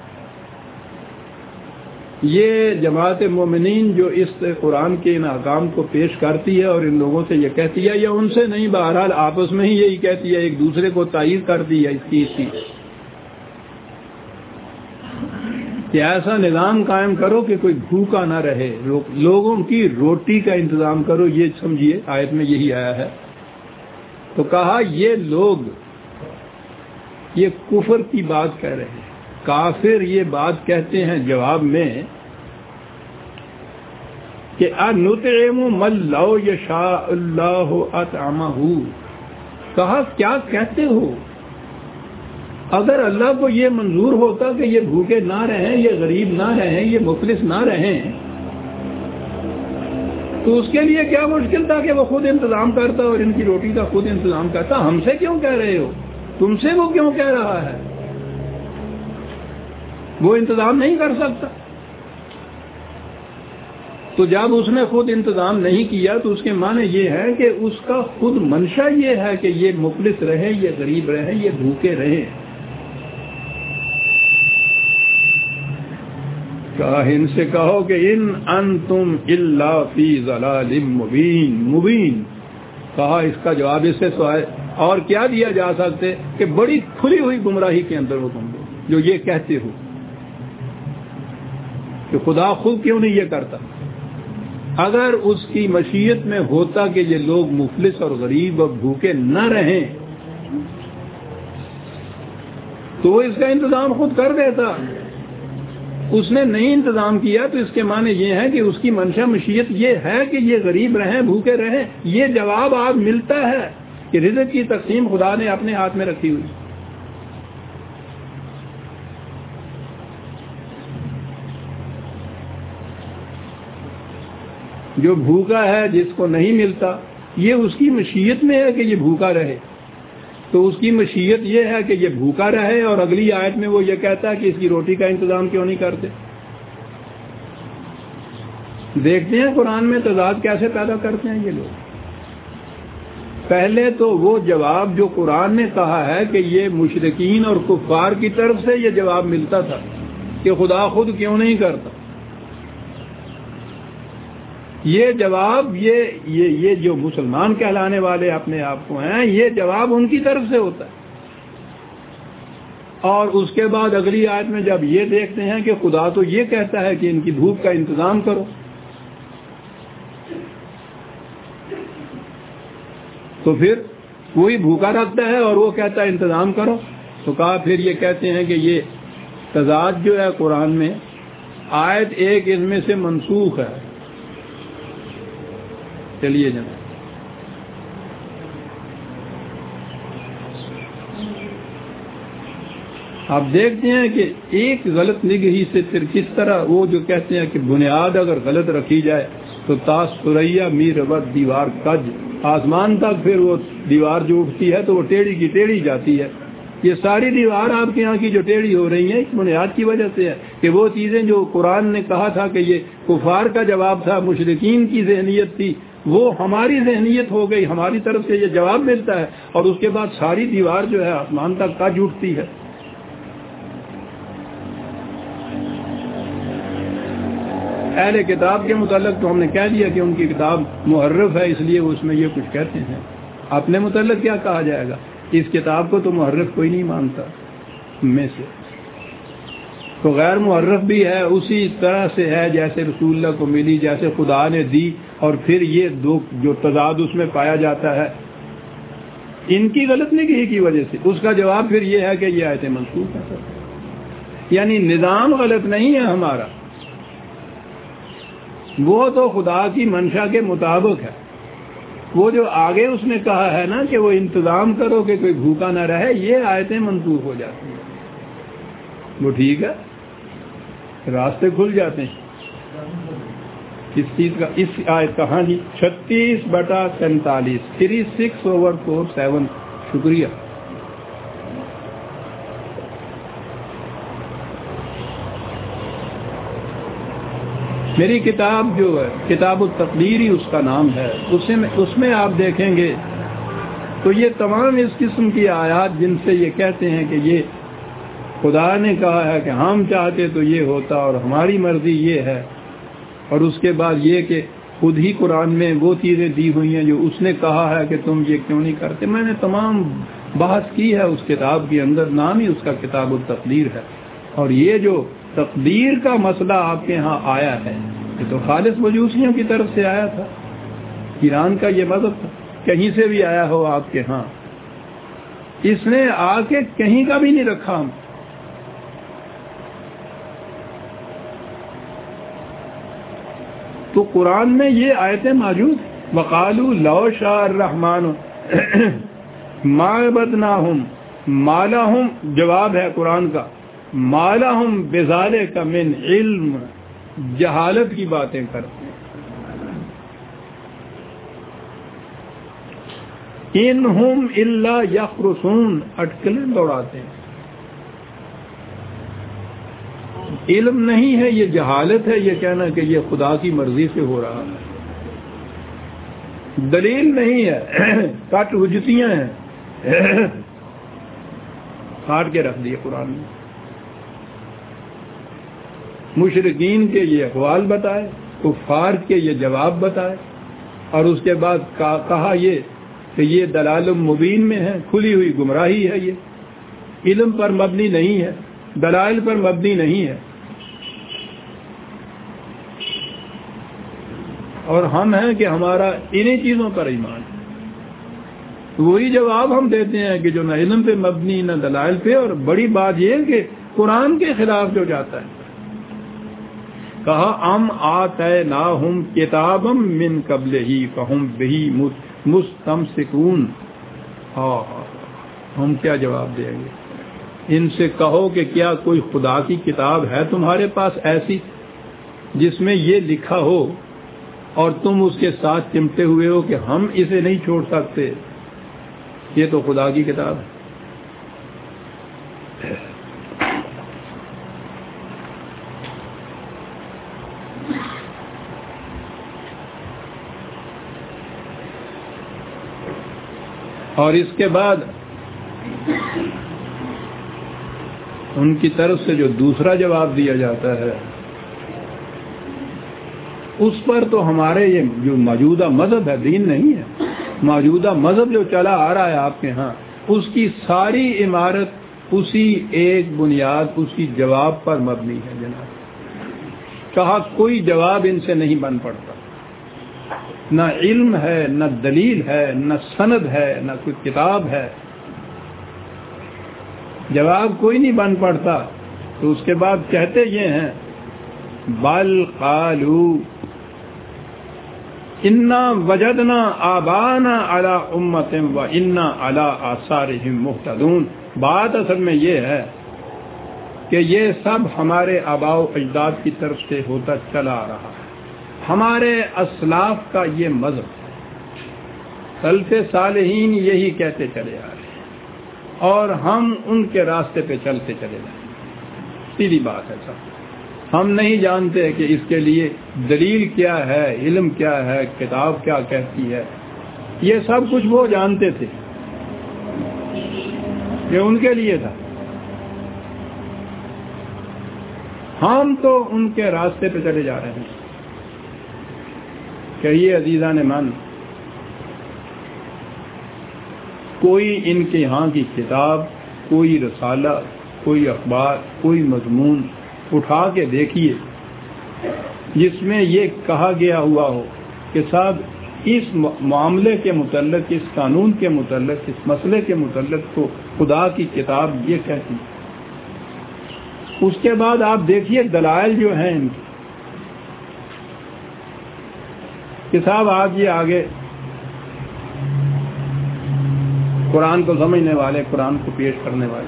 Speaker 1: یہ جماعت مومنین جو اس قرآن کے ان احکام کو پیش کرتی ہے اور ان لوگوں سے یہ کہتی ہے، یا ان سے نہیں، بہرحال آپس میں ہی یہی کہتی ہے، ایک دوسرے کو تائید کرتی ہے اس کی اس کی کہ ایسا نظام قائم کرو کہ کوئی بھوکا نہ رہے، لوگوں کی روٹی کا انتظام کرو، یہ سمجھیے آیت میں یہی آیا ہے۔ تو کہا یہ لوگ یہ کفر کی بات کہہ رہے ہیں، کافر یہ بات کہتے ہیں جواب میں کہ اَنُطْعِمُ مَن لَّوْ يَشَاءُ اللَّهُ أَطْعَمَهُ، کہا کیا کہتے ہو؟ اگر اللہ کو یہ منظور ہوتا کہ یہ بھوکے نہ رہیں، یہ غریب نہ رہیں، یہ مفلس نہ رہیں، تو اس کے لیے کیا مشکل تھا کہ وہ خود انتظام کرتا اور ان کی روٹی کا خود انتظام کرتا؟ ہم سے کیوں کہہ رہے ہو؟ تم سے وہ کیوں کہہ رہا ہے؟ وہ انتظام نہیں کر سکتا۔ تو جب اس نے خود انتظام نہیں کیا تو اس کے معنی یہ ہے کہ اس کا خود منشا یہ ہے کہ یہ مفلس رہے، یہ غریب رہے، یہ بھوکے رہے۔ کہا ان سے کہو کہ ان انتم الا فی ضلال مبین مبین، کہا اس کا جواب اس سے سوائے اور کیا دیا جا سکتے کہ بڑی کھلی ہوئی گمراہی کے اندر ہو تم لوگ جو یہ کہتے ہو کہ خدا خود کیوں نہیں یہ کرتا۔ اگر اس کی مشیت میں ہوتا کہ یہ لوگ مفلس اور غریب اور بھوکے نہ رہیں تو وہ اس کا انتظام خود کر دیتا، اس نے نہیں انتظام کیا، تو اس کے معنی یہ ہے کہ اس کی منشا مشیت یہ ہے کہ یہ غریب رہیں، بھوکے رہیں۔ یہ جواب آپ ملتا ہے کہ رزق کی تقسیم خدا نے اپنے ہاتھ میں رکھی ہوئی۔ جو بھوکا ہے جس کو نہیں ملتا، یہ اس کی مشیت میں ہے کہ یہ بھوکا رہے، تو اس کی مشیت یہ ہے کہ یہ بھوکا رہے، اور اگلی آیت میں وہ یہ کہتا ہے کہ اس کی روٹی کا انتظام کیوں نہیں کرتے۔ دیکھتے ہیں قرآن میں تضاد کیسے پیدا کرتے ہیں یہ لوگ۔ پہلے تو وہ جواب جو قرآن نے کہا ہے کہ یہ مشرکین اور کفار کی طرف سے یہ جواب ملتا تھا کہ خدا خود کیوں نہیں کرتا، یہ جواب یہ یہ یہ جو مسلمان کہلانے والے اپنے آپ کو ہیں، یہ جواب ان کی طرف سے ہوتا ہے۔ اور اس کے بعد اگلی آیت میں جب یہ دیکھتے ہیں کہ خدا تو یہ کہتا ہے کہ ان کی بھوک کا انتظام کرو، تو پھر وہی بھوکا رکھتا ہے اور وہ کہتا ہے انتظام کرو، تو کہا پھر یہ کہتے ہیں کہ یہ تضاد جو ہے قرآن میں، آیت ایک ان میں سے منسوخ ہے۔ چلیے جناب، آپ دیکھتے ہیں کہ ایک غلط نگہی سے پھر کس طرح وہ جو کہتے ہیں کہ بنیاد اگر غلط رکھی جائے تو تاس سریا میر ربت دیوار کج، آسمان تک پھر وہ دیوار جو اٹھتی ہے تو وہ ٹیڑھی کی ٹیڑھی جاتی ہے۔ یہ ساری دیوار آپ کے یہاں کی جو ٹیڑھی ہو رہی ہیں اس بنیاد کی وجہ سے ہے کہ وہ چیزیں جو قرآن نے کہا تھا کہ یہ کفار کا جواب تھا، مشرکین کی ذہنیت تھی، وہ ہماری ذہنیت ہو گئی، ہماری طرف سے یہ جواب ملتا ہے، اور اس کے بعد ساری دیوار جو ہے آسمان تک کج اٹھتی ہے۔ اہل کتاب کے متعلق تو ہم نے کہہ دیا کہ ان کی کتاب محرف ہے، اس لیے اس میں یہ کچھ کہتے ہیں۔ اپنے متعلق کیا کہا جائے گا؟ اس کتاب کو تو محرف کوئی نہیں مانتا میں سے، تو غیر محرف بھی ہے، اسی طرح سے ہے جیسے رسول اللہ کو ملی، جیسے خدا نے دی، اور پھر یہ دو جو تضاد اس میں پایا جاتا ہے ان کی غلط نگہی کی وجہ سے، اس کا جواب پھر یہ ہے کہ یہ آیتیں منسوخ ہیں۔ یعنی نظام غلط نہیں ہے ہمارا، وہ تو خدا کی منشا کے مطابق ہے، وہ جو آگے اس نے کہا ہے نا کہ وہ انتظام کرو کہ کوئی بھوکا نہ رہے، یہ آیتیں منسوخ ہو جاتی ہیں، وہ ٹھیک ہے، راستے کھل جاتے ہیں اس چیز کا، اس آیت کا۔ ہاں جی، چھتیس بٹا سینتالیس، three six over four seven, شکریہ۔ میری کتاب جو ہے کتاب التقدیر ہی اس کا نام ہے، اس میں آپ دیکھیں گے تو یہ تمام اس قسم کی آیات جن سے یہ کہتے ہیں کہ یہ خدا نے کہا ہے کہ ہم چاہتے تو یہ ہوتا اور ہماری مرضی یہ ہے، اور اس کے بعد یہ کہ خود ہی قرآن میں وہ چیزیں دی ہوئی ہیں جو اس نے کہا ہے کہ تم یہ کیوں نہیں کرتے۔ میں نے تمام بحث کی ہے اس کتاب کے اندر، نام ہی اس کا کتاب التقدیر ہے۔ اور یہ جو تقدیر کا مسئلہ آپ کے ہاں آیا ہے، یہ تو خالص مجوسیوں کی طرف سے آیا تھا، ایران کا یہ مذہب تھا، کہیں سے بھی آیا ہو آپ کے ہاں، اس نے آ کے کہیں کا بھی نہیں رکھا ہم۔ تو قرآن میں یہ آیتیں موجود ہیں، وَقَالُوا لَوْ شَاءَ الرَّحْمَنُ مَا عَبَدْنَاهُمْ، مَا لَهُمْ جواب ہے قرآن کا، مَا لَهُمْ بِذَلِكَ مِنْ علم، جہالت کی باتیں کرتے ہیں۔ إِنْ هُمْ إِلَّا يَخْرُصُونَ، اٹکلیں دوڑاتے ہیں۔ علم نہیں ہے، یہ جہالت ہے، یہ کہنا کہ یہ خدا کی مرضی سے ہو رہا ہے۔ دلیل نہیں ہے، کٹ حجتیاں ہیں، کاٹ کے رکھ دیے قرآن میں۔ مشرکین کے یہ اقوال بتائے، کفار کے یہ جواب بتائے، اور اس کے بعد کہا یہ کہ یہ دلال مبین میں ہے، کھلی ہوئی گمراہی ہے، یہ علم پر مبنی نہیں ہے، دلائل پر مبنی نہیں ہے۔ اور ہم ہیں کہ ہمارا انہی چیزوں پر ایمان ہے۔ وہی جواب ہم دیتے ہیں کہ جو نہ علم پہ مبنی نہ دلائل پہ، اور بڑی بات یہ کہ قرآن کے خلاف جو جاتا ہے۔ کہا ام آتیناہم کتابا من قبلہ فہم بہ مستمسکون، ہاں ہم کیا جواب دیں گے؟ ان سے کہو کہ کیا کوئی خدا کی کتاب ہے تمہارے پاس ایسی جس میں یہ لکھا ہو اور تم اس کے ساتھ چمٹے ہوئے ہو کہ ہم اسے نہیں چھوڑ سکتے، یہ تو خدا کی کتاب ہے۔ اور اس کے بعد ان کی طرف سے جو دوسرا جواب دیا جاتا ہے، اس پر تو ہمارے یہ جو موجودہ مذہب ہے، دین نہیں ہے، موجودہ مذہب جو چلا آ رہا ہے آپ کے ہاں، اس کی ساری عمارت اسی ایک بنیاد، اسی جواب پر مبنی ہے جناب۔ کہا کوئی جواب ان سے نہیں بن پڑتا، نہ علم ہے، نہ دلیل ہے، نہ سند ہے، نہ کوئی کتاب ہے، جواب کوئی نہیں بن پڑتا۔ تو اس کے بعد کہتے یہ ہیں بل قالوا انا وجدنا آبانا علی امۃ وانا علی آثارہم مہتدون۔ بات اصل میں یہ ہے کہ یہ سب ہمارے آباء و اجداد کی طرف سے ہوتا چلا آ رہا ہے، ہمارے اسلاف کا یہ مذہب، سلف صالحین یہی کہتے چلے آ رہے ہیں، اور ہم ان کے راستے پہ چلتے چلے جائیں۔ سیدھی بات ہے سب، ہم نہیں جانتے کہ اس کے لیے دلیل کیا ہے، علم کیا ہے، کتاب کیا کہتی ہے، یہ سب کچھ وہ جانتے تھے، یہ ان کے لیے تھا۔ ہم تو ان کے راستے پہ چلے جا رہے ہیں۔ کہیے عزیزان من، کوئی ان کے یہاں کی کتاب، کوئی رسالہ، کوئی اخبار، کوئی مضمون اٹھا کے دیکھیے جس میں یہ کہا گیا ہوا ہو کہ صاحب اس معاملے کے متعلق، اس قانون کے متعلق، اس مسئلے کے متعلق تو خدا کی کتاب یہ کہتی۔ اس کے بعد آپ دیکھیے دلائل جو ہیں ان کی، کہ صاحب آج یہ آگے قرآن کو سمجھنے والے، قرآن کو پیش کرنے والے.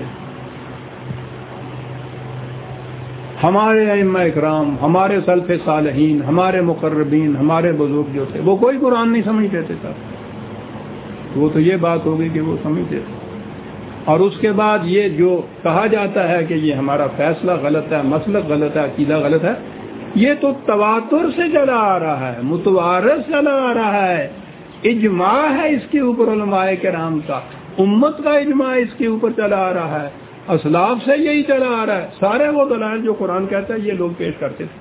Speaker 1: ہمارے ائمہ اکرام، ہمارے سلف صالحین، ہمارے مقربین، ہمارے بزرگ جو تھے وہ کوئی قرآن نہیں سمجھتے تھے صاحب. وہ تو یہ بات ہوگی کہ وہ سمجھتے تھے. اور اس کے بعد یہ جو کہا جاتا ہے کہ یہ ہمارا فیصلہ غلط ہے، مسلک غلط ہے، عقیدہ غلط ہے، یہ تو تواتر سے چلا آ رہا ہے، متوارث چلا آ رہا ہے. اجماع ہے اس کے اوپر علماء کرام کا، امت کا اجماع اس کے اوپر چلا آ رہا ہے، اسلاف سے یہی چلا آ رہا ہے. سارے وہ دلائل جو قرآن کہتا ہے یہ لوگ پیش کرتے تھے.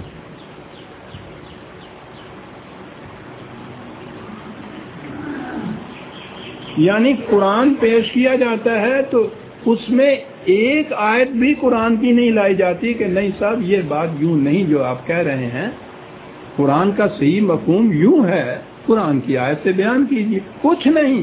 Speaker 1: یعنی قرآن پیش کیا جاتا ہے تو اس میں ایک آیت بھی قرآن کی نہیں لائی جاتی کہ نہیں صاحب یہ بات یوں نہیں جو آپ کہہ رہے ہیں، قرآن کا صحیح مفہوم یوں ہے، قرآن کی آیت سے بیان کیجیے. کچھ نہیں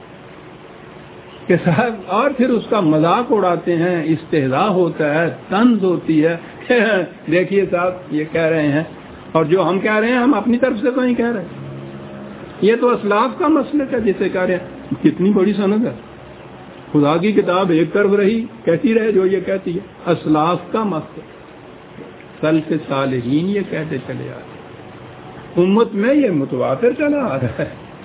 Speaker 1: کہ صاحب، اور پھر اس کا مذاق اڑاتے ہیں، استہزاء ہوتا ہے، طنز ہوتی ہے. دیکھیے صاحب یہ کہہ رہے ہیں، اور جو ہم کہہ رہے ہیں ہم اپنی طرف سے تو نہیں کہہ رہے. یہ تو اسلاف کا مسلک ہے جسے کہہ رہے ہیں. کتنی بڑی سند ہے، خدا کی کتاب ایک طرف رہی کہتی رہے جو یہ کہتی ہے. اسلاف کا مسلک، سلف صالحین یہ کہتے چلے آ رہے، امت میں یہ متواتر چلا آ رہا ہے.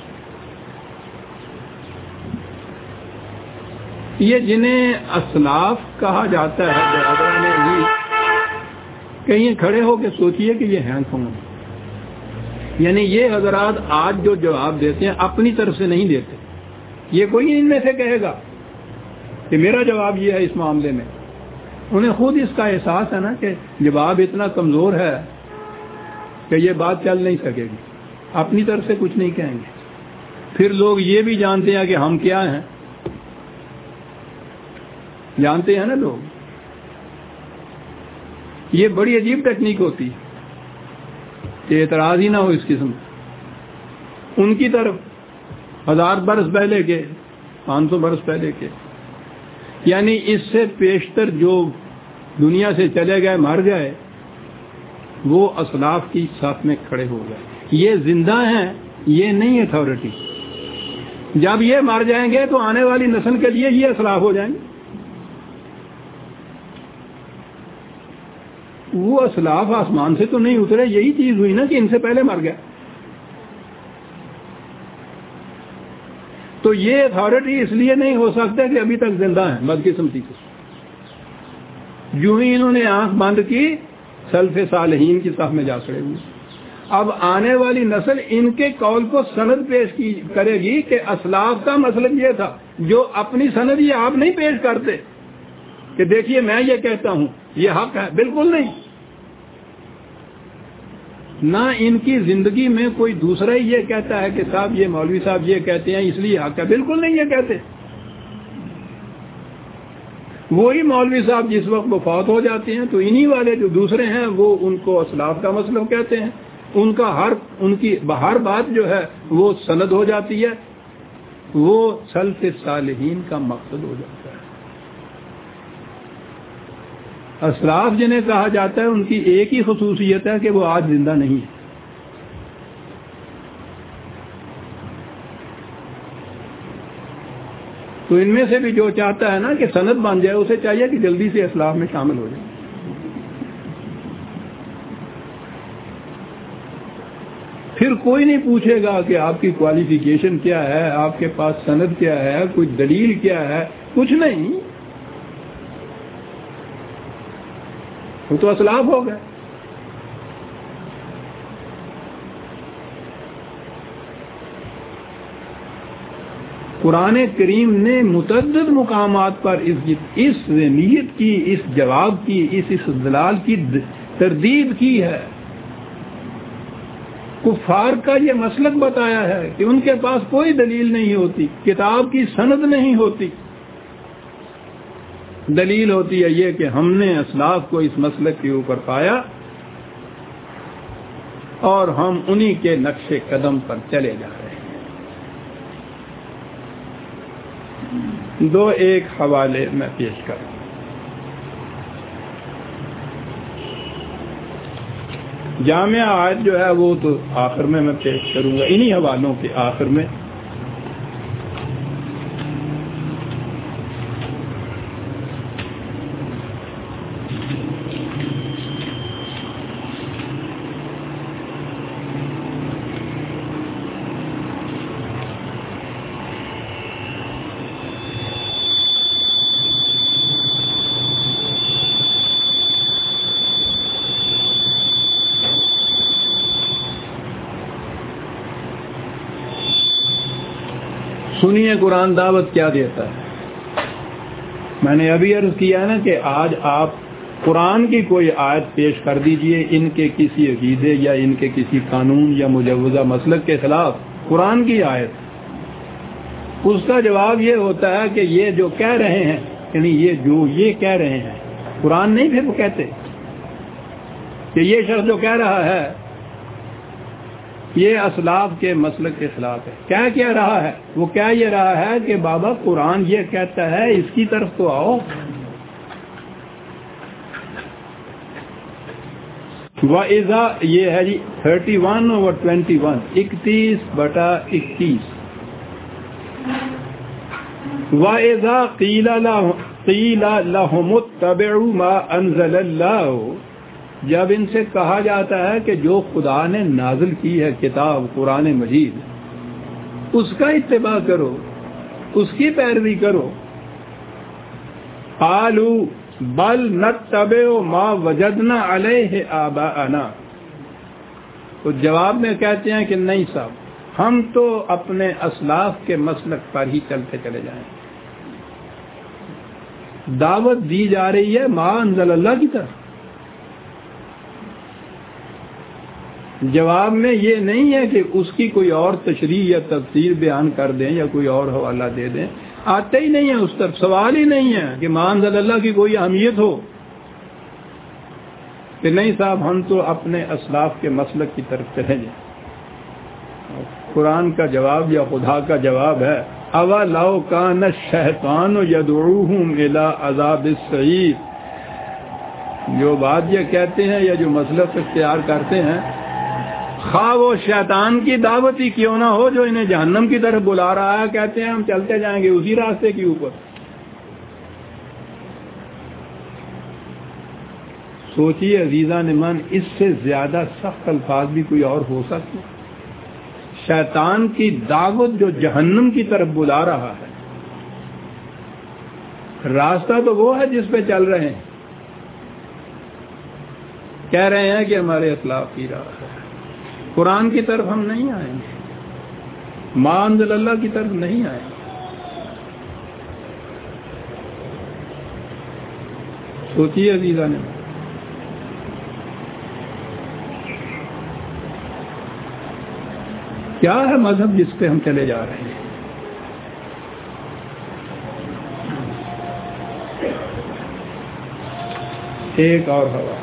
Speaker 1: یہ جنہیں اسلاف کہا جاتا ہے برادران ہی، کہیں کھڑے ہو کے سوچئے کہ یہ ہیں کون. یعنی یہ حضرات آج جو جواب دیتے ہیں اپنی طرف سے نہیں دیتے. یہ کوئی ان میں سے کہے گا کہ میرا جواب یہ ہے اس معاملے میں. انہیں خود اس کا احساس ہے نا کہ جواب اتنا کمزور ہے کہ یہ بات چل نہیں سکے گی، اپنی طرف سے کچھ نہیں کہیں گے. پھر لوگ یہ بھی جانتے ہیں کہ ہم کیا ہیں، جانتے ہیں نا لوگ. یہ بڑی عجیب ٹیکنیک ہوتی ہے کہ اعتراض ہی نہ ہو اس قسم. ان کی طرف ہزار برس پہلے کے، پانچ سو برس پہلے کے، یعنی اس سے پیشتر جو دنیا سے چلے گئے، مر گئے، وہ اسلاف کی صف میں کھڑے ہو گئے. یہ زندہ ہیں، یہ نہیں اتھارٹی. جب یہ مر جائیں گے تو آنے والی نسل کے لیے یہ اسلاف ہو جائیں گے. وہ اسلاف آسمان سے تو نہیں اترے، یہی چیز ہوئی نا کہ ان سے پہلے مر گئے. تو یہ اتھارٹی اس لیے نہیں ہو سکتا کہ ابھی تک زندہ ہیں، بدقسمتی سے. جو ہی انہوں نے آنکھ بند کی، سلف صالحین کی صف میں جا کھڑے ہوئے. اب آنے والی نسل ان کے قول کو سند پیش کی کرے گی کہ اسلاف کا مسلک یہ تھا، جو اپنی سند یہ آپ نہیں پیش کرتے کہ دیکھیے میں یہ کہتا ہوں یہ حق ہے. بالکل نہیں. نہ ان کی زندگی میں کوئی دوسرا ہی یہ کہتا ہے کہ صاحب یہ مولوی صاحب یہ کہتے ہیں اس لیے حق ہے. بالکل نہیں یہ کہتے. وہی مولوی صاحب جس وقت وہ فوت ہو جاتے ہیں تو انہی والے جو دوسرے ہیں وہ ان کو اسلاف کا مسلک کہتے ہیں. ان کا ہر ان کی ہر بات جو ہے وہ سند ہو جاتی ہے، وہ سلف صالحین کا مقصد ہو جاتا ہے. اسلاف جنہیں کہا جاتا ہے ان کی ایک ہی خصوصیت ہے کہ وہ آج زندہ نہیں ہے. تو ان میں سے بھی جو چاہتا ہے نا کہ سند بن جائے اسے چاہیے کہ جلدی سے اسلاف میں شامل ہو جائے. پھر کوئی نہیں پوچھے گا کہ آپ کی کوالیفیکیشن کیا ہے، آپ کے پاس سند کیا ہے، کوئی دلیل کیا ہے، کچھ نہیں. وہ تو اسلاف ہو گئے. قرآن کریم نے متعدد مقامات پر اس اس نیت کی، اس جواب کی، اس استدلال کی تردید کی ہے. کفار کا یہ مسلک بتایا ہے کہ ان کے پاس کوئی دلیل نہیں ہوتی، کتاب کی سند نہیں ہوتی. دلیل ہوتی ہے یہ کہ ہم نے اسلاف کو اس مسلک کے اوپر پایا اور ہم انہی کے نقش قدم پر چلے جا رہے ہیں. دو ایک حوالے میں پیش کروں. جامعہ آیت جو ہے وہ تو آخر میں میں پیش کروں گا، انہی حوالوں کے آخر میں. سنیے قرآن دعوت کیا دیتا ہے. میں نے ابھی عرض کیا نا کہ آج آپ قرآن کی کوئی آیت پیش کر دیجئے ان کے کسی عقیدے یا ان کے کسی قانون یا مجوزہ مسلک کے خلاف، قرآن کی آیت، اس کا جواب یہ ہوتا ہے کہ یہ جو کہہ رہے ہیں، یعنی یہ جو یہ کہہ رہے ہیں قرآن نہیں پھر وہ کہتے کہ یہ شخص جو کہہ رہا ہے یہ اسلاف کے مسلک کے خلاف ہے. کیا کہہ رہا ہے؟ وہ کہہ یہ رہا ہے کہ بابا قرآن یہ کہتا ہے، اس کی طرف تو آؤ. وَإِذَا یہ ہے جی thirty one over twenty one, اکتیس بٹا اکتیس. وَإِذَا قِيلَ لَهُمُ اتَّبِعُوا مَا أَنزَلَ اللَّهُ، جب ان سے کہا جاتا ہے کہ جو خدا نے نازل کی ہے کتاب قرآن مجید اس کا اتباع کرو، اس کی پیروی کرو. قالوا بل نتبع ما وجدنا علیہ آباءنا، تو جواب میں کہتے ہیں کہ نہیں صاحب، ہم تو اپنے اسلاف کے مسلک پر ہی چلتے چلے جائیں. دعوت دی جا رہی ہے ما انزل اللہ کی طرف. جواب میں یہ نہیں ہے کہ اس کی کوئی اور تشریح یا تفسیر بیان کر دیں یا کوئی اور حوالہ دے دیں، آتے ہی نہیں ہے اس طرف. سوال ہی نہیں ہے کہ ما انزل اللہ کی کوئی اہمیت ہو، کہ نہیں صاحب ہم تو اپنے اسلاف کے مسلک کی طرف چلے جائیں. قرآن کا جواب یا خدا کا جواب ہے اَوَلَوْ كَانَ الشَّيْطَانُ يَدْعُوهُمْ إِلَىٰ عَذَابِ السَّعِيرِ. جو بات یہ کہتے ہیں یا جو مسلک اختیار کرتے ہیں، خواہ وہ شیطان کی دعوت ہی کیوں نہ ہو جو انہیں جہنم کی طرف بلا رہا ہے، کہتے ہیں ہم چلتے جائیں گے اسی راستے کے اوپر. سوچیے عزیزان من، اس سے زیادہ سخت الفاظ بھی کوئی اور ہو سکتے؟ شیطان کی دعوت جو جہنم کی طرف بلا رہا ہے، راستہ تو وہ ہے جس پہ چل رہے ہیں. کہہ رہے ہیں کہ ہمارے اخلاق کی راہ ہے، قرآن کی طرف ہم نہیں آئیں گے، ما انزل اللہ کی طرف نہیں آئیں گے. سوچیے عزیزان نے، کیا ہے مذہب جس پہ ہم چلے جا رہے ہیں؟ ایک اور ہوا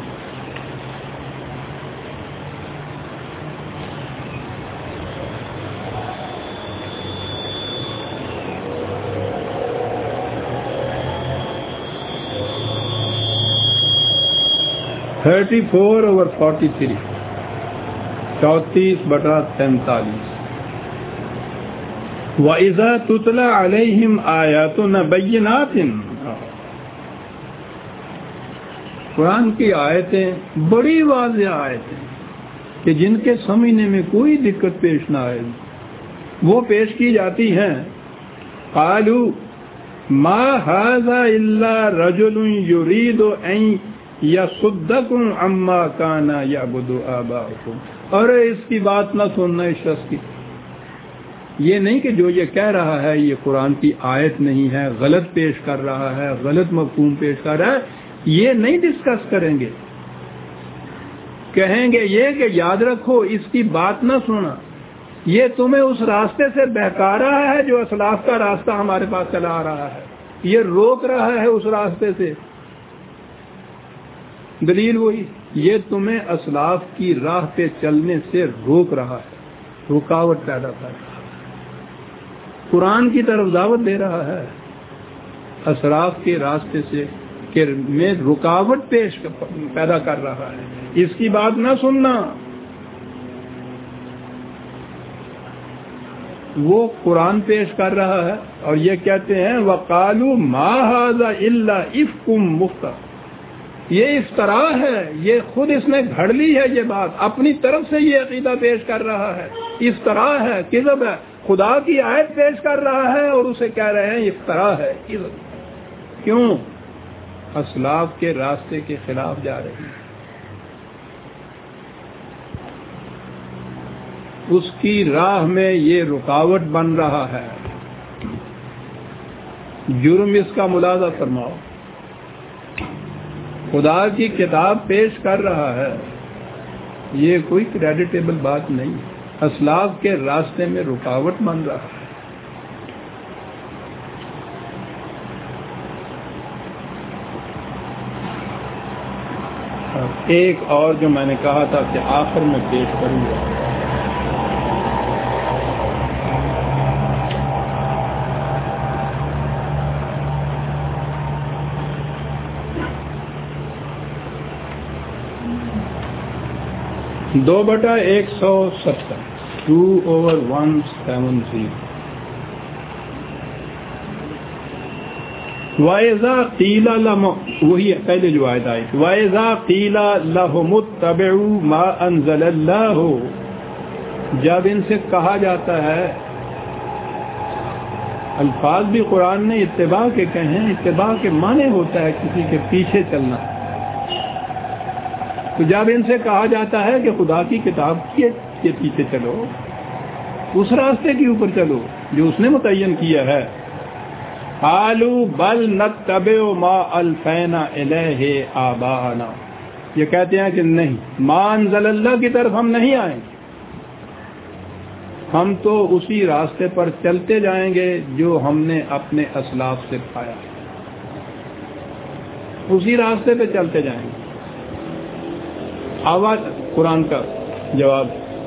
Speaker 1: thirty four over forty three, چوتیس بٹا تینتالیس. وَإِذَا تُتْلَى عَلَيْهِمْ آيَاتُنَا بَيِّنَاتٍ، قرآن کی آیتیں بڑی واضح آیتیں کہ جن کے سمجھنے میں کوئی دقت پیش نہ آئے وہ پیش کی جاتی ہیں. قَالُوا مَا هَذَا إِلَّا رَجُلٌ يُرِيدُ أَن يَصُدَّكُمْ عَمَّا كَانَ يَعْبُدُ آبَاؤُكُمْ. اور اس کی بات نہ سننا اس شخص کی. یہ نہیں کہ جو یہ کہہ رہا ہے یہ قرآن کی آیت نہیں ہے، غلط پیش کر رہا ہے، غلط مفہوم پیش کر رہا ہے، یہ نہیں ڈسکس کریں گے. کہیں گے یہ کہ یاد رکھو اس کی بات نہ سننا، یہ تمہیں اس راستے سے بہکا رہا ہے جو اسلاف کا راستہ ہمارے پاس چلا آ رہا ہے، یہ روک رہا ہے اس راستے سے. دلیل وہی، یہ تمہیں اسلاف کی راہ پہ چلنے سے روک رہا ہے، رکاوٹ پیدا کر رہا ہے. قرآن کی طرف دعوت دے رہا ہے، اسلاف کے راستے سے کہ میں رکاوٹ پیش پیدا کر رہا ہے، اس کی بات نہ سننا. وہ قرآن پیش کر رہا ہے اور یہ کہتے ہیں وَقَالُوا مَا هَذَا إِلَّا إِفْكٌ مُفْتَرًى، یہ افطرا ہے، یہ خود اس نے گھڑ لی ہے، یہ بات اپنی طرف سے یہ عقیدہ پیش کر رہا ہے، افطرا ہے، کذب ہے. خدا کی آیت پیش کر رہا ہے اور اسے کہہ رہے ہیں افطرا ہے، کذب. کیوں؟ اسلاف کے راستے کے خلاف جا رہی ہے. اس کی راہ میں یہ رکاوٹ بن رہا ہے. جرم اس کا ملاحظہ فرماؤ. خدا کی کتاب پیش کر رہا ہے، یہ کوئی کریڈیٹیبل بات نہیں. اسلاف کے راستے میں رکاوٹ بن رہا ہے. ایک اور جو میں نے کہا تھا کہ آخر میں پیش کروں گا، دو بٹا ایک سو ستر two over one seven zero. وَإِذَا قِيلَ لَهُمْ، وہی ہے پہلے جو آیت آئی، وَإِذَا قِيلَ لَهُمُ اتَّبِعُوا مَا أَنزَلَ اللَّهُ، جب ان سے کہا جاتا ہے، الفاظ بھی قرآن نے اتباع کے کہے ہیں. اتباع کے معنی ہوتا ہے کسی کے پیچھے چلنا. تو جب ان سے کہا جاتا ہے کہ خدا کی کتاب کے پیچھے چلو، اس راستے کے اوپر چلو جو اس نے متعین کیا ہے، قالوا بل نتبع ما الفینا الیہ آباءنا، یہ کہتے ہیں کہ نہیں، ما انزل اللہ کی طرف ہم نہیں آئیں، ہم تو اسی راستے پر چلتے جائیں گے جو ہم نے اپنے اسلاف سے پایا، اسی راستے پہ چلتے جائیں گے. آواز قرآن کا جواب،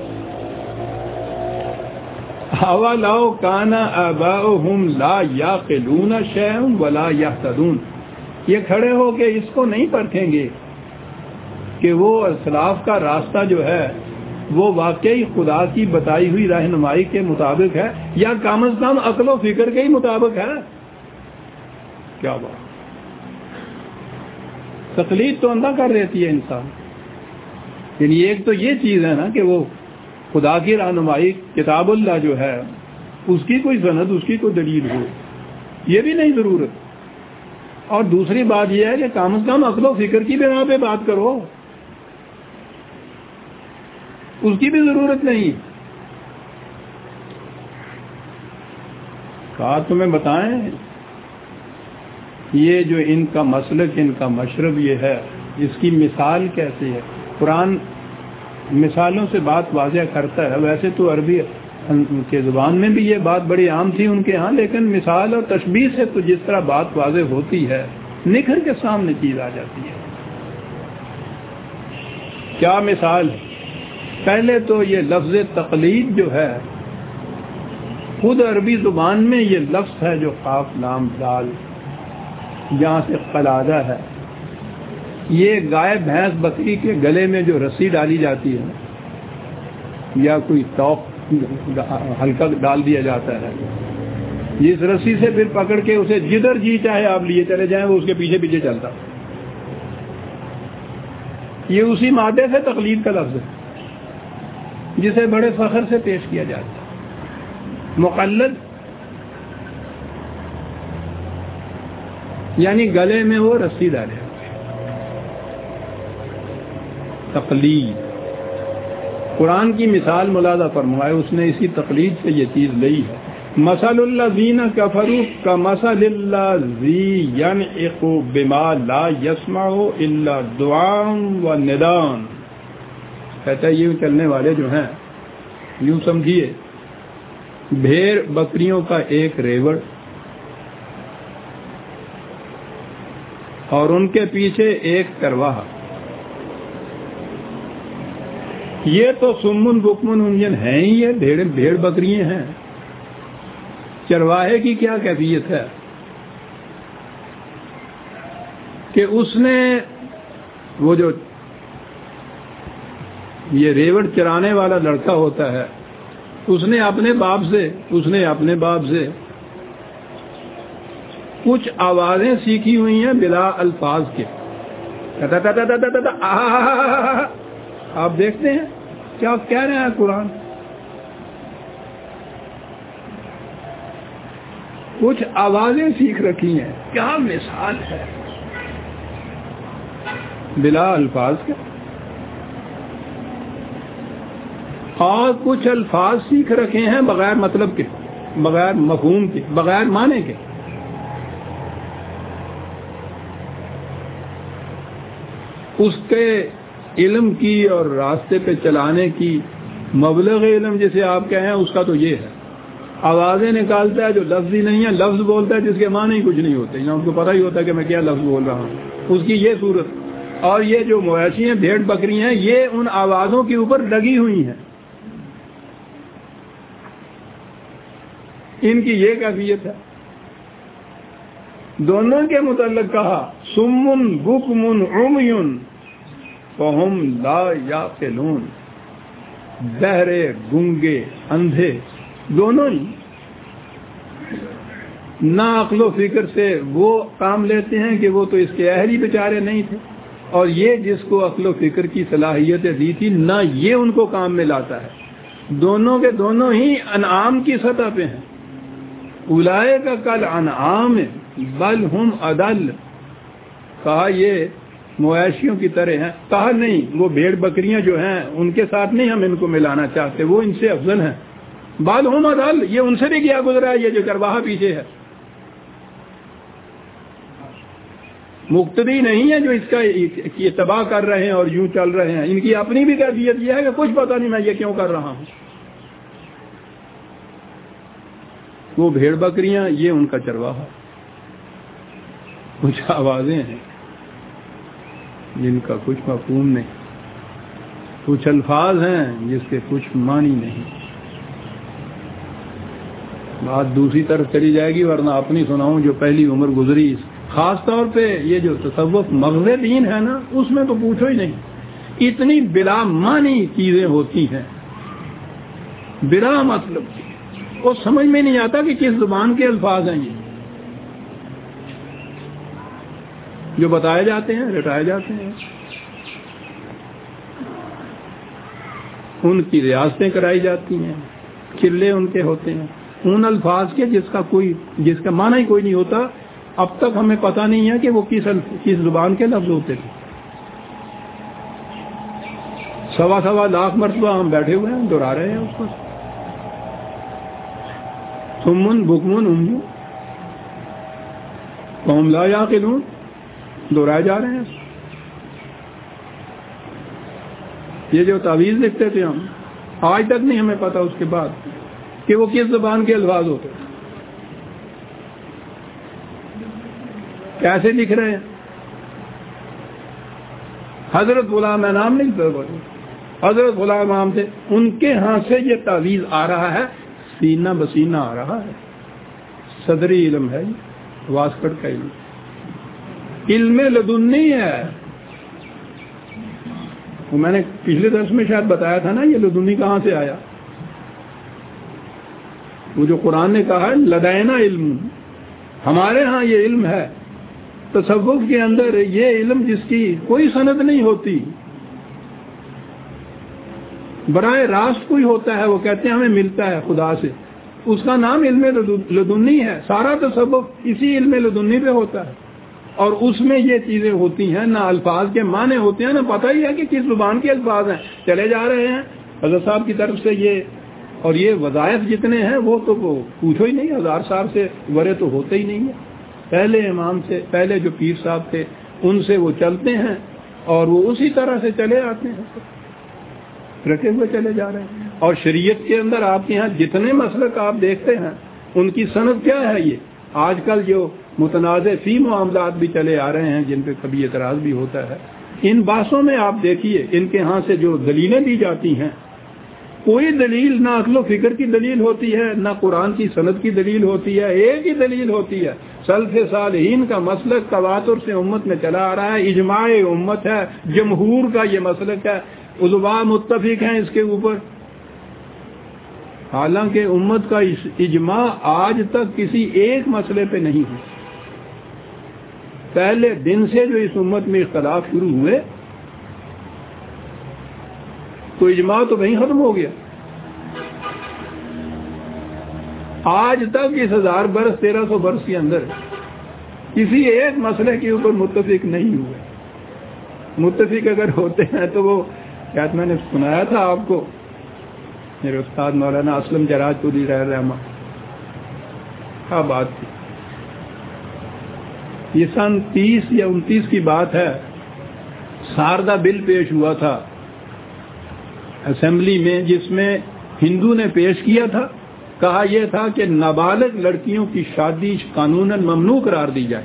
Speaker 1: اولو کان آباؤہم لا یعقلون شیئا ولا یہتدون، یہ کھڑے ہو کے اس کو نہیں پرکھیں گے کہ وہ اسلاف کا راستہ جو ہے وہ واقعی خدا کی بتائی ہوئی رہنمائی کے مطابق ہے یا کم از کم عقل و فکر کے ہی مطابق ہے. کیا بات، تقلید تو اندھا کر دیتی ہے انسان. یعنی ایک تو یہ چیز ہے نا کہ وہ خدا کی رہنمائی کتاب اللہ جو ہے اس کی کوئی سند، اس کی کوئی دلیل ہو، یہ بھی نہیں ضرورت. اور دوسری بات یہ ہے کہ کم از کم عقل و فکر کی بنا پہ بات کرو، اس کی بھی ضرورت نہیں. کہا تمہیں بتائیں یہ جو ان کا مسلک، ان کا مشرب یہ ہے، اس کی مثال کیسی ہے. قرآن مثالوں سے بات واضح کرتا ہے. ویسے تو عربی کے زبان میں بھی یہ بات بڑی عام تھی ان کے ہاں، لیکن مثال اور تشبیہ سے تو جس طرح بات واضح ہوتی ہے، نکھر کے سامنے چیز آ جاتی ہے. کیا مثال ہے؟ پہلے تو یہ لفظ تقلید جو ہے، خود عربی زبان میں یہ لفظ ہے جو قاف لام دال جہاں سے قلادہ ہے، یہ گائے بھینس بکری کے گلے میں جو رسی ڈالی جاتی ہے یا کوئی توق ہلکا ڈال دیا جاتا ہے، جس رسی سے پھر پکڑ کے اسے جدھر جی چاہے آپ لیے چلے جائیں وہ اس کے پیچھے پیچھے چلتا. یہ اسی مادے سے تقلید کا لفظ ہے جسے بڑے فخر سے پیش کیا جاتا ہے. مقلد یعنی گلے میں وہ رسی ڈالے. تقلید قرآن کی مثال ملاحظہ فرمائے، اس نے اسی تقلید سے یہ چیز لئی ہے. مثل الذین کفروا کمثل الذی ینعق بما لا یسمع الا دعاء ونداء. کہتا ہے یہ چلنے والے جو ہیں، یوں سمجھیے بھیڑ بکریوں کا ایک ریوڑ اور ان کے پیچھے ایک چرواہا. یہ تو سمن بکمن انجن ہیں ہی، یہ بھیڑ بھیڑ بکریاں ہیں. چرواہے کی کیا کیفیت ہے کہ اس نے وہ جو یہ ریوڑ چرانے والا لڑکا ہوتا ہے، اس نے اپنے باپ سے اس نے اپنے باپ سے کچھ آوازیں سیکھی ہوئی ہیں بلا الفاظ کے. آپ دیکھتے ہیں کیا کہہ رہے ہیں قرآن، کچھ آوازیں سیکھ رکھی ہیں. کیا مثال ہے بلا الفاظ کے. اور کچھ الفاظ سیکھ رکھے ہیں بغیر مطلب کے، بغیر مفہوم کے، بغیر معنی کے. اس کے علم کی اور راستے پہ چلانے کی مبلغ علم جسے آپ کہیں اس کا تو یہ ہے، آوازیں نکالتا ہے جو لفظ ہی نہیں ہے، لفظ بولتا ہے جس کے معنی ہی کچھ نہیں ہوتے، نہ ان کو پتہ ہی ہوتا ہے کہ میں کیا لفظ بول رہا ہوں، اس کی یہ صورت. اور یہ جو مویشی ہیں، بھیڑ بکری ہیں، یہ ان آوازوں کے اوپر لگی ہوئی ہیں، ان کی یہ کیفیت ہے. دونوں کے متعلق کہا سمن بکمن عمیٌ فہم لا یعقلون، بہرے، گنگے، اندھے، دونوں ہی نہ عقل و فکر سے وہ کام لیتے ہیں کہ وہ تو اس کے اہل ہی بیچارے نہیں تھے، اور یہ جس کو عقل و فکر کی صلاحیتیں دی تھی نہ یہ ان کو کام میں لاتا ہے. دونوں کے دونوں ہی انعام کی سطح پہ ہیں. اولئک کل انعام بل ہم اضل، کہا یہ مویشیوں کی طرح ہیں، کہا نہیں وہ بھیڑ بکریاں جو ہیں ان کے ساتھ نہیں ہم ان کو ملانا چاہتے، وہ ان سے افضل ہیں. بل ہم اضل، یہ ان سے بھی کیا گزرا ہے، یہ جو چرواہا پیچھے ہے مقتدی نہیں ہے جو اس کا یہ تباہ کر رہے ہیں اور یوں چل رہے ہیں. ان کی اپنی بھی کیفیت یہ ہے کہ کچھ پتہ نہیں میں یہ کیوں کر رہا ہوں. وہ بھیڑ بکریاں، یہ ان کا چرواہا. کچھ آوازیں ہیں جن کا کچھ مفہوم نہیں، کچھ الفاظ ہیں جس کے کچھ معنی نہیں. بات دوسری طرف چلی جائے گی، ورنہ اپنی سناؤں جو پہلی عمر گزری، خاص طور پہ یہ جو تصوف مغز دین ہے نا، اس میں تو پوچھو ہی نہیں، اتنی بلا معنی چیزیں ہوتی ہیں، بلا مطلب کی، وہ سمجھ میں نہیں آتا کہ کس زبان کے الفاظ ہیں یہ جو بتائے جاتے ہیں، رٹائے جاتے ہیں. ان کی ریاستیں کرائی جاتی ہیں، چلے ان کے ہوتے ہیں ان الفاظ کے جس کا کوئی جس کا معنی ہی کوئی نہیں ہوتا. اب تک ہمیں پتہ نہیں ہے کہ وہ کس کس زبان کے لفظ ہوتے تھے. سوا سوا لاکھ مرتبہ ہم بیٹھے ہوئے ہیں، دہرا رہے ہیں اس کو. سمن بکمن عمی فہم لا یعقلون دہرائے جا رہے ہیں. یہ جو تعویذ لکھتے تھے ہم، آج تک نہیں ہمیں پتا اس کے بعد کہ وہ کس زبان کے الفاظ ہوتے تھے، کیسے لکھ رہے ہیں. حضرت غلام انعام نہیں بولے، حضرت غلام انعام تھے، ان کے ہاں سے یہ تعویذ آ رہا ہے، سینہ بسینہ آ رہا ہے. صدری علم ہے یہ، واسکٹ کا علم، علم لدنی ہے. وہ میں نے پچھلے درس میں شاید بتایا تھا نا، یہ لدنی کہاں سے آیا. وہ جو قرآن نے کہا ہے لدینا علم، ہمارے ہاں یہ علم ہے. تصوف کے اندر یہ علم جس کی کوئی سند نہیں ہوتی، براہ راست کوئی ہوتا ہے، وہ کہتے ہیں ہمیں ملتا ہے خدا سے، اس کا نام علم لدنی ہے. سارا تصوف اسی علم لدنی پہ ہوتا ہے، اور اس میں یہ چیزیں ہوتی ہیں، نہ الفاظ کے معنی ہوتے ہیں، نہ پتہ ہی ہے کہ کس زبان کے الفاظ ہیں. چلے جا رہے ہیں حضرت صاحب کی طرف سے یہ، اور یہ وظائف جتنے ہیں وہ تو وہ پوچھو ہی نہیں، ہزار سال سے ورے تو ہوتے ہی نہیں ہیں. پہلے امام سے، پہلے جو پیر صاحب تھے ان سے وہ چلتے ہیں، اور وہ اسی طرح سے چلے آتے ہیں، رکھے ہوئے چلے جا رہے ہیں. اور شریعت کے اندر آپ کے ہاں جتنے مسلک آپ دیکھتے ہیں ان کی سند کیا ہے. یہ آج کل جو متنازع فی معاملات بھی چلے آ رہے ہیں جن پہ کبھی اعتراض بھی ہوتا ہے، ان بحثوں میں آپ دیکھیے ان کے ہاں سے جو دلیلیں دی جاتی ہیں، کوئی دلیل نہ عقل و فکر کی دلیل ہوتی ہے، نہ قرآن کی سند کی دلیل ہوتی ہے، ایک ہی دلیل ہوتی ہے. سلف صالحین کا مسلک تواتر سے امت میں چلا آ رہا ہے، اجماع امت ہے، جمہور کا یہ مسلک ہے، علماء متفق ہیں اس کے اوپر. حالانکہ امت کا اجماع آج تک کسی ایک مسئلے پہ نہیں ہوا. پہلے دن سے جو اس امت میں اختلاف شروع ہوئے تو اجماع تو وہیں ختم ہو گیا. آج تک اس ہزار برس تیرہ سو برس کے اندر کسی ایک مسئلے کے اوپر متفق نہیں ہوئے. متفق اگر ہوتے ہیں تو وہ کیا میں نے سنایا تھا آپ کو میرے استاد مولانا اسلم جراج پوری رحمہ، کیا بات تھی. یہ سن تیس یا انتیس کی بات ہے. ساردہ بل پیش ہوا تھا اسمبلی میں، جس میں ہندو نے پیش کیا تھا. کہا یہ تھا کہ نابالغ لڑکیوں کی شادی قانوناً ممنوع قرار دی جائے.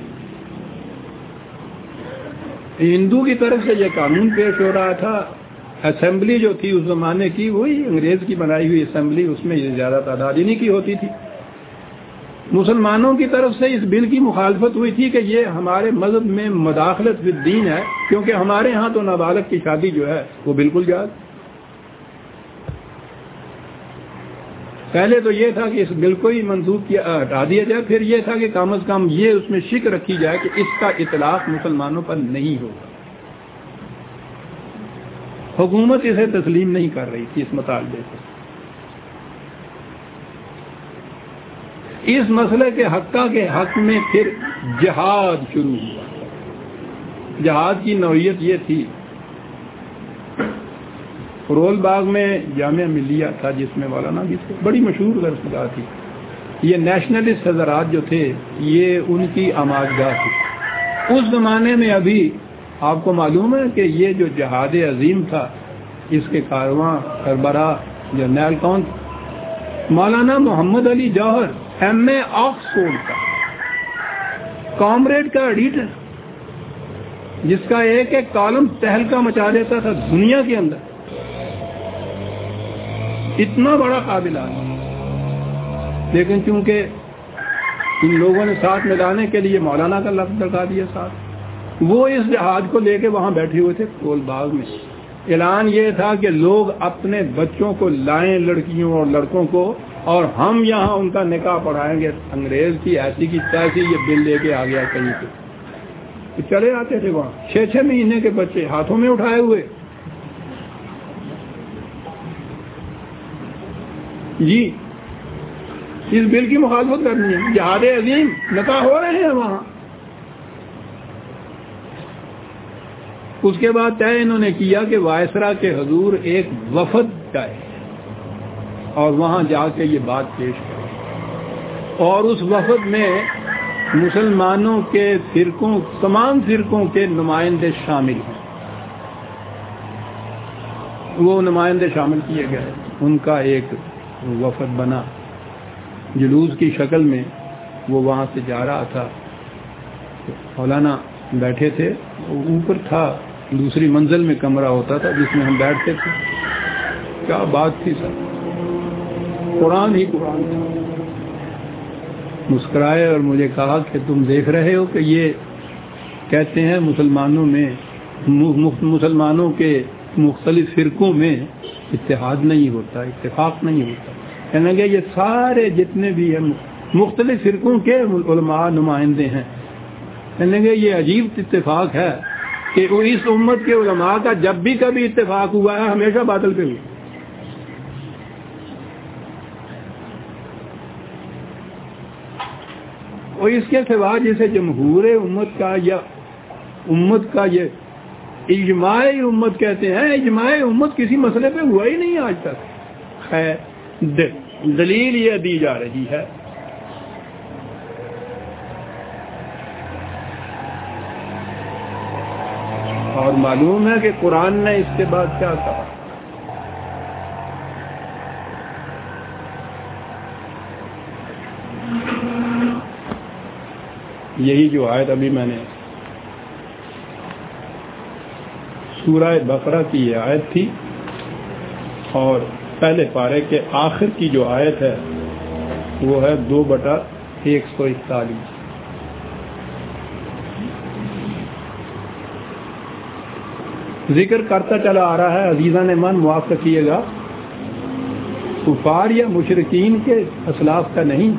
Speaker 1: ہندو کی طرف سے یہ قانون پیش ہو رہا تھا. اسمبلی جو تھی اس زمانے کی وہی انگریز کی بنائی ہوئی اسمبلی، اس میں یہ زیادہ تعداد ہی نہیں کی ہوتی تھی. مسلمانوں کی طرف سے اس بل کی مخالفت ہوئی تھی کہ یہ ہمارے مذہب میں مداخلت فی الدین ہے، کیونکہ ہمارے ہاں تو نابالغ کی شادی جو ہے وہ بالکل جائز. پہلے تو یہ تھا کہ اس بل کو ہی منسوخ کیا ہٹا دیا جائے، پھر یہ تھا کہ کم از کم یہ اس میں شک رکھی جائے کہ اس کا اطلاق مسلمانوں پر نہیں ہوگا. حکومت اسے تسلیم نہیں کر رہی تھی اس مطالبے سے. اس مسئلے کے حقہ کے حق میں پھر جہاد شروع ہوا. جہاد کی نوعیت یہ تھی، رول باغ میں جامعہ ملیہ تھا جس میں مولانا بھی تھے، بڑی مشہور درسگاہ تھی. یہ نیشنلسٹ حضرات جو تھے یہ ان کی آماجگاہ تھی. اس زمانے میں ابھی آپ کو معلوم ہے کہ یہ جو جہاد عظیم تھا اس کے کارواں سربراہ جرنیل کون، Maulana Muhammad Ali Jauhar, M A Oxford کا، کامریڈ کا ایڈیٹر، جس کا ایک ایک کالم تہلکہ مچا دیتا تھا دنیا کے اندر. اتنا بڑا قابل آدمی، لیکن چونکہ ان لوگوں نے ساتھ ملانے کے لیے مولانا کا لفظ لگا دیا ساتھ، وہ اس جہاد کو لے کے وہاں بیٹھے ہوئے تھے رول باغ میں. اعلان یہ تھا کہ لوگ اپنے بچوں کو لائیں، لڑکیوں اور لڑکوں کو، اور ہم یہاں ان کا نکاح پڑھائیں گے. انگریز کی ایسی کی تیسی یہ بل لے کے آ گیا کہیں پہ. چلے آتے تھے وہاں چھ چھ مہینے کے بچے ہاتھوں میں اٹھائے ہوئے. جی اس بل کی مخالفت کرنی ہے. جہاد عظیم نکاح ہو رہے ہیں وہاں. اس کے بعد طے انہوں نے کیا کہ وائسرا کے حضور ایک وفد جائے اور وہاں جا کے یہ بات پیش کرے، اور اس وفد میں مسلمانوں کے فرقوں، تمام فرقوں کے نمائندے شامل ہیں. وہ نمائندے شامل کیے گئے. ان کا ایک وفد بنا جلوس کی شکل میں. وہ وہاں سے جا رہا تھا. مولانا بیٹھے تھے، اوپر تھا دوسری منزل میں کمرہ ہوتا تھا جس میں ہم بیٹھتے تھے. کیا بات تھی سر، قرآن ہی قرآن تھا. مسکرائے اور مجھے کہا کہ تم دیکھ رہے ہو کہ یہ کہتے ہیں مسلمانوں میں، مسلمانوں کے مختلف فرقوں میں اتحاد نہیں ہوتا، اتفاق نہیں ہوتا. کہنے کہ یہ سارے جتنے بھی ہیں مختلف فرقوں کے علماء نمائندے ہیں. کہنے کہ یہ عجیب اتفاق ہے کہ وہ اس امت کے علماء کا جب بھی کبھی اتفاق ہوا ہے ہمیشہ باطل پہ ہوا. اور اس کے سوا جسے جمہور امت کا یا امت کا یہ اجماع امت کہتے ہیں، اجماع امت کسی مسئلے پہ ہوا ہی نہیں آج تک. خیر دلیل یہ دی جا رہی ہے اور معلوم ہے کہ قرآن نے اس کے بعد کیا کہا. یہی جو آیت ابھی میں نے سورہ بقرہ کی یہ آیت تھی، اور پہلے پارے کے آخر کی جو آیت ہے وہ ہے دو بٹا ایک سو اکتالیس. ذکر کرتا چلا آ رہا ہے، عزیزان من معاف کیے گا، کفار یا مشرکین کے اسلاف کا نہیں.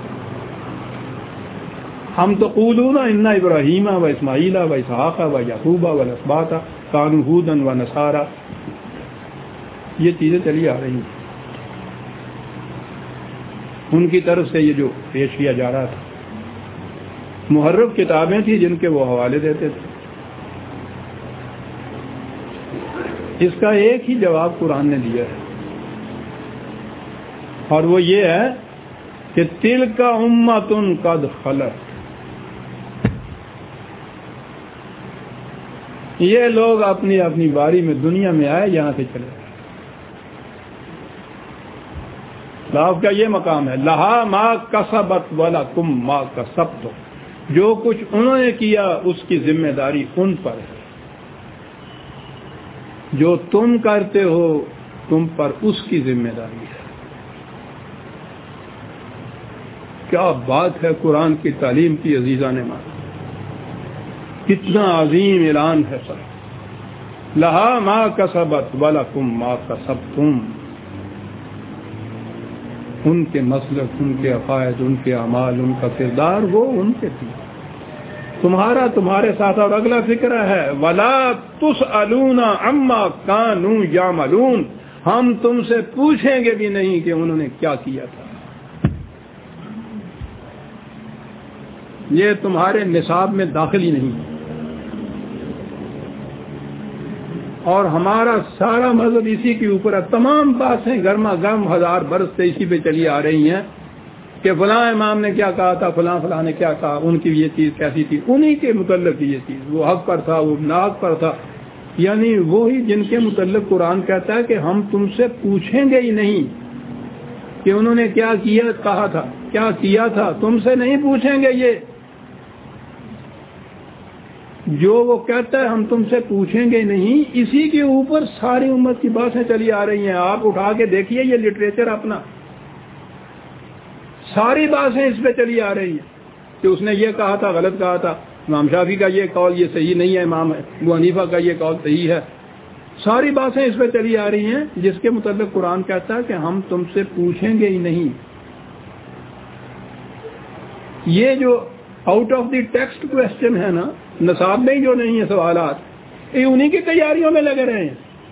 Speaker 1: ہم تقولون ان ابراہیم و اسماعیل و اسحاق و یعقوب و الاسباط کانوا ھودا و نصارا، یہ چیزیں چلی آ رہی ہیں. ان کی طرف سے یہ جو پیش کیا جا رہا تھا، محرف کتابیں تھیں جن کے وہ حوالے دیتے تھے. اس کا ایک ہی جواب قرآن نے دیا ہے. اور وہ یہ ہے کہ تلک امۃ قد خلت، یہ لوگ اپنی اپنی باری میں دنیا میں آئے، یہاں سے چلے گئے۔ اسلاف کا یہ مقام ہے، لہا ما کسبت ولکم ما کسبتم، جو کچھ انہوں نے کیا اس کی ذمہ داری ان پر ہے، جو تم کرتے ہو تم پر اس کی ذمہ داری ہے۔ کیا بات ہے قرآن کی تعلیم کی عزیزان مان، کتنا عظیم اعلان ہے سر۔ لہا ما کسبت ولکم ما کسبتم، ان کے مسلک، ان کے عقائد، ان کے اعمال، ان کا کردار وہ ان کے تھی، تمہارا تمہارے ساتھ۔ اور اگلا فکرہ ہے ولا تسألون عما كانوا يعملون، ہم تم سے پوچھیں گے بھی نہیں کہ انہوں نے کیا کیا تھا، یہ تمہارے نصاب میں داخل ہی نہیں۔ اور ہمارا سارا مذہب اسی کے اوپر ہے، تمام باتیں گرما گرم ہزار برس سے اسی پہ چلی آ رہی ہیں کہ فلاں امام نے کیا کہا تھا، فلاں فلاں نے کیا کہا، ان کی یہ چیز کیسی تھی، انہی کے متعلق یہ چیز، وہ حق پر تھا، وہ ناحق پر تھا، یعنی وہی جن کے متعلق قرآن کہتا ہے کہ ہم تم سے پوچھیں گے ہی نہیں کہ انہوں نے کیا کیا کہا تھا، کیا کیا تھا، تم سے نہیں پوچھیں گے۔ یہ جو وہ کہتا ہے ہم تم سے پوچھیں گے نہیں، اسی کے اوپر ساری امت کی باتیں چلی آ رہی ہیں۔ آپ اٹھا کے دیکھیے یہ لٹریچر اپنا، ساری باتیں اس پہ چلی آ رہی ہیں کہ اس نے یہ کہا تھا، غلط کہا تھا، امام شافعی کا یہ قول یہ صحیح نہیں ہے، امام ابو حنیفہ کا یہ قول صحیح ہے، ساری باتیں اس پہ چلی آ رہی ہیں جس کے متعلق قرآن کہتا ہے کہ ہم تم سے پوچھیں گے ہی نہیں۔ یہ جو out of the text question ہے نا، نصاب میں ہی جو نہیں ہے سوالات، یہ انہی کی تیاریوں میں لگے رہے ہیں۔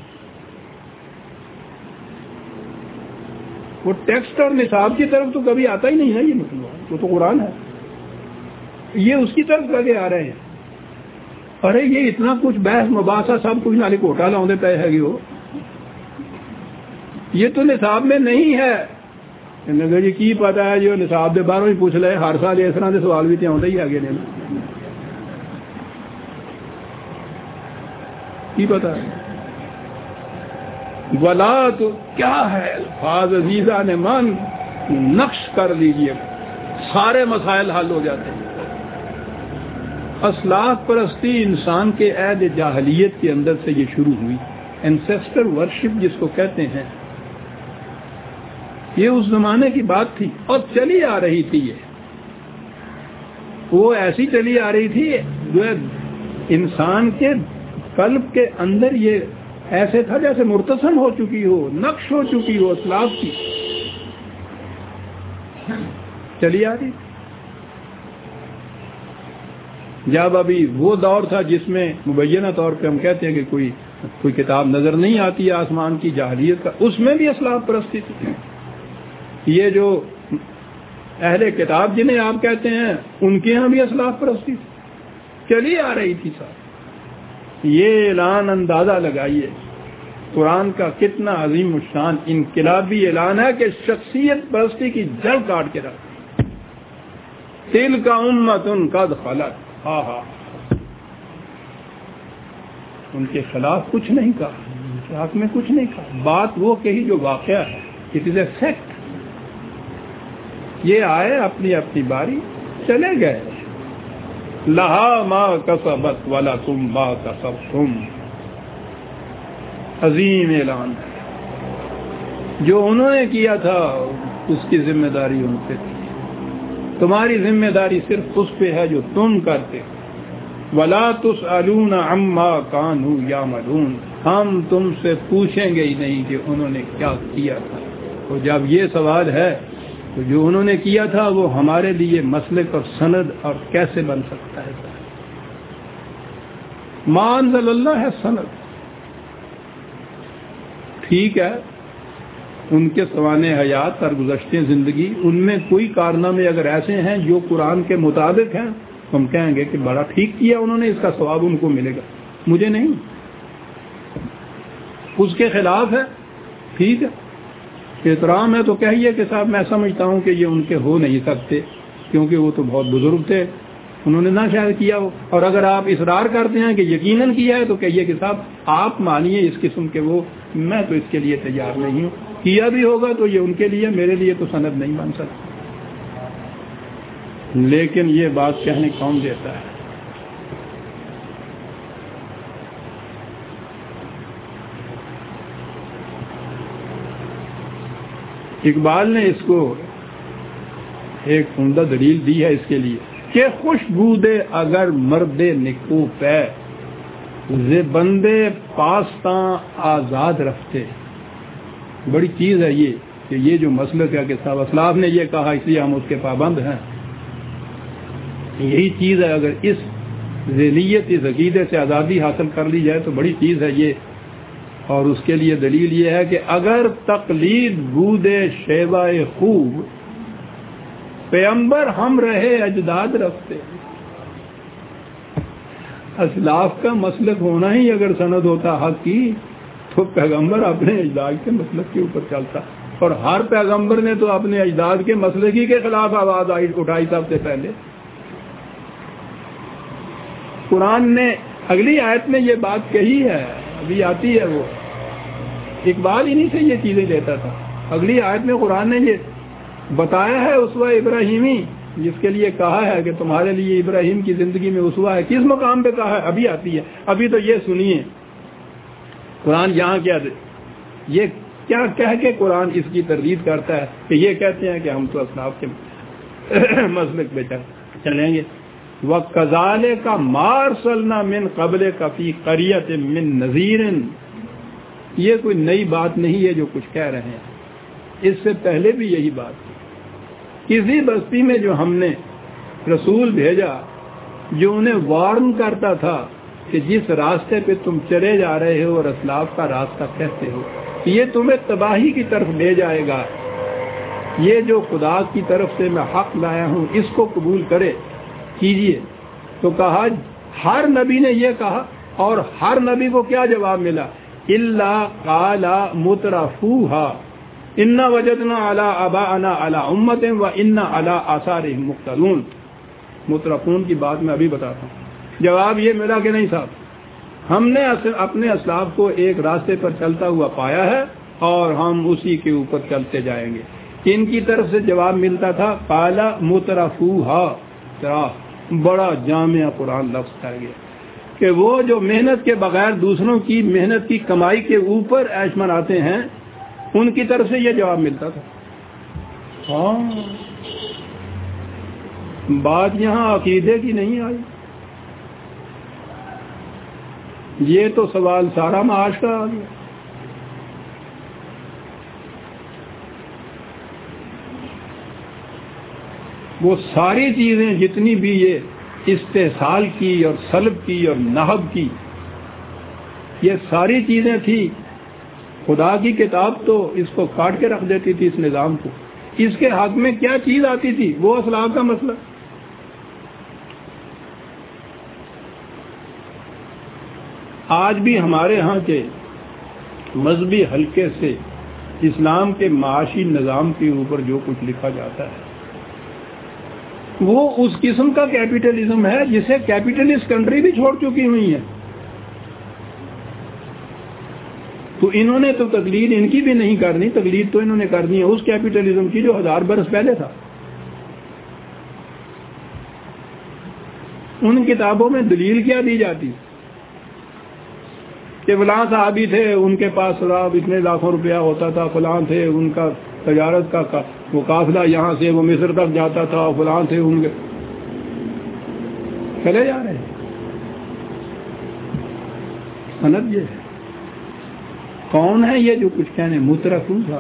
Speaker 1: وہ ٹیکسٹ اور نصاب کی طرف تو کبھی آتا ہی نہیں ہے، یہ مطلب وہ تو قرآن ہے، یہ اس کی طرف لگے آ رہے ہیں۔ ارے یہ اتنا کچھ بحث مباحثہ سب کچھ نالی کوٹا لاؤں دے پہ ہے گی، وہ یہ تو نصاب میں نہیں ہے۔ جی کی پتا ہے جو نصاب دے باہروں ہی پوچھ لے، ہر سال اس طرح کے سوال بھی تو آتے ہی آگے نے، کی پتا ہے۔ ولا تو کیا ہے الفاظ عزیزہ نے من نقش کر لیجئے، سارے مسائل حل ہو جاتے ہیں۔ اسلاف پرستی انسان کے عہد جاہلیت کے اندر سے یہ شروع ہوئی، اینسیسٹر ورشپ جس کو کہتے ہیں، یہ اس زمانے کی بات تھی اور چلی آ رہی تھی۔ یہ وہ ایسی چلی آ رہی تھی جو انسان کے قلب کے اندر یہ ایسے تھا جیسے مرتسم ہو چکی ہو، نقش ہو چکی ہو، اسلاف کی چلی آ رہی۔ جب ابھی وہ دور تھا جس میں مبینہ طور پہ ہم کہتے ہیں کہ کوئی کوئی کتاب نظر نہیں آتی ہے آسمان کی، جاہلیت کا، اس میں بھی اسلاف پرستی تھی۔ یہ جو اہل کتاب جنہیں آپ کہتے ہیں، ان کے ہاں بھی اسلاف پرستی تھی، چلی آ رہی تھی ساتھ۔ یہ اعلان اندازہ لگائیے قرآن کا کتنا عظیم الشان انقلابی اعلان ہے کہ شخصیت پرستی کی جڑ کاٹ کے رکھ، تلک امۃ قد خلت، ہاں ہاں ان کے خلاف کچھ نہیں کہا، ان کے حق میں کچھ نہیں کہا، بات وہ کہی جو واقعہ ہے، اٹ از اے فیکٹ۔ یہ آئے اپنی اپنی باری چلے گئے، لہا ما کسبت ولکم ما کسبتم، عظیم اعلان ہے، جو انہوں نے کیا تھا اس کی ذمہ داری ان پہ تھی، تمہاری ذمہ داری صرف اس پہ ہے جو تم کرتے، ولا تسألون عما كانوا يعملون، ہم تم سے پوچھیں گے ہی نہیں کہ انہوں نے کیا کیا تھا۔ تو جب یہ سوال ہے تو جو انہوں نے کیا تھا وہ ہمارے لیے مسلک اور سند اور کیسے بن سکتا ہے؟ ما انزل اللہ ہے سند، ٹھیک ہے، ان کے سوانح حیات اور گزشتہ زندگی، ان میں کوئی کارنامے اگر ایسے ہیں جو قرآن کے مطابق ہیں تو ہم کہیں گے کہ بڑا ٹھیک کیا انہوں نے، اس کا ثواب ان کو ملے گا، مجھے نہیں۔ اس کے خلاف ہے، ٹھیک ہے، احترام ہے تو کہیے کہ صاحب میں سمجھتا ہوں کہ یہ ان کے ہو نہیں سکتے کیونکہ وہ تو بہت بزرگ تھے، انہوں نے نہ شاید کیا ہو، اور اگر آپ اصرار کرتے ہیں کہ یقیناً کیا ہے تو کہیے کہ صاحب آپ مانیے اس قسم کے وہ، میں تو اس کے لیے تیار نہیں ہوں، کیا بھی ہوگا تو یہ ان کے لیے، میرے لیے تو سند نہیں بن سکتا۔ لیکن یہ بات کہنے کون دیتا ہے؟ اقبال نے اس کو ایک عمدہ دلیل دی ہے اس کے لیے کہ خوشبودے اگر مرد نکو پہ ز بندے پاستاں آزاد رکھتے۔ بڑی چیز ہے یہ کہ یہ جو مسلک ہے کہ صاحب اسلاف نے یہ کہا اس لیے ہم اس کے پابند ہیں، یہی چیز ہے۔ اگر اس ذہنیت اس عقیدے سے آزادی حاصل کر لی جائے تو بڑی چیز ہے یہ، اور اس کے لیے دلیل یہ ہے کہ اگر تقلید بود شیوہ خوب پیغمبر ہم رہے اجداد رکھتے۔ اسلاف کا مسلک ہونا ہی اگر سند ہوتا حق کی تو پیغمبر اپنے اجداد کے مسلک کے اوپر چلتا، اور ہر پیغمبر نے تو اپنے اجداد کے مسلک ہی کے خلاف آواز اٹھائی سب سے پہلے۔ قرآن نے اگلی آیت میں یہ بات کہی ہے، ابھی آتی ہے، وہ اقبال انہی سے یہ چیزیں لیتا تھا۔ اگلی آیت میں قرآن نے یہ بتایا ہے اسوہ ابراہیمی، جس کے لیے کہا ہے کہ تمہارے لیے ابراہیم کی زندگی میں اسوہ ہے، کس مقام پہ کہا ہے ابھی آتی ہے۔ ابھی تو یہ سنیے قرآن یہاں کیا دے، یہ کیا کہہ کے قرآن اس کی تردید کرتا ہے کہ یہ کہتے ہیں کہ ہم تو اسلاف کے مسلک پہ چلیں گے۔ وَكَذَلِكَ مَا أَرْسَلْنَا مِن قَبْلِكَ فِي قَرْيَةٍ مِّن نَذِيرٍ، یہ کوئی نئی بات نہیں ہے جو کچھ کہہ رہے ہیں، اس سے پہلے بھی یہی بات تھی۔ کسی بستی میں جو ہم نے رسول بھیجا جو انہیں وارن کرتا تھا کہ جس راستے پہ تم چلے جا رہے ہو اور اسلاف کا راستہ کہتے ہو یہ تمہیں تباہی کی طرف لے جائے گا، یہ جو خدا کی طرف سے میں حق لایا ہوں اس کو قبول کرے کیجئے۔ تو کہا ہر نبی نے یہ کہا، اور ہر نبی کو کیا جواب ملا؟ الا قال مترفوها انا وجدنا علی آباءنا علی امۃ وانا علی آثارہم مقتدون۔ مترفون کی بات میں ابھی بتاتا ہوں، جواب یہ ملا کہ نہیں صاحب ہم نے اپنے اسلاف کو ایک راستے پر چلتا ہوا پایا ہے اور ہم اسی کے اوپر چلتے جائیں گے۔ ان کی طرف سے جواب ملتا تھا قال مترفوها، بڑا جامع قرآن لفظ ہے گیا کہ وہ جو محنت کے بغیر دوسروں کی محنت کی کمائی کے اوپر عیش مناتے ہیں ان کی طرف سے یہ جواب ملتا تھا۔ ہاں بات یہاں عقیدے کی نہیں آئی، یہ تو سوال سارا معاش کا آ گیا۔ وہ ساری چیزیں جتنی بھی یہ استحصال کی اور سلب کی اور نہب کی، یہ ساری چیزیں تھی، خدا کی کتاب تو اس کو کاٹ کے رکھ دیتی تھی اس نظام کو۔ اس کے حق میں کیا چیز آتی تھی؟ وہ اسلاف کا مسئلہ۔ آج بھی ہمارے ہاں کے مذہبی حلقے سے اسلام کے معاشی نظام کے اوپر جو کچھ لکھا جاتا ہے وہ اس قسم کا کیپٹلزم ہے جسے کیپٹلسٹ کنٹری بھی چھوڑ چکی ہوئی ہیں۔ تو انہوں نے تو تقلید ان کی بھی نہیں کرنی، تقلید تو انہوں نے کرنی ہے اس کیپٹلزم کی جو ہزار برس پہلے تھا۔ ان کتابوں میں دلیل کیا دی جاتی کہ فلاں صحابی تھے ان کے پاس صاحب اتنے لاکھوں روپیہ ہوتا تھا، فلاں تھے ان کا تجارت کا وہ قافلہ یہاں سے وہ مصر تک جاتا تھا، فلاں تھے ان کے چلے جا رہے ہیں۔ سند یہ ہے، کون ہے یہ جو کچھ کہنے؟ مترفون تھا۔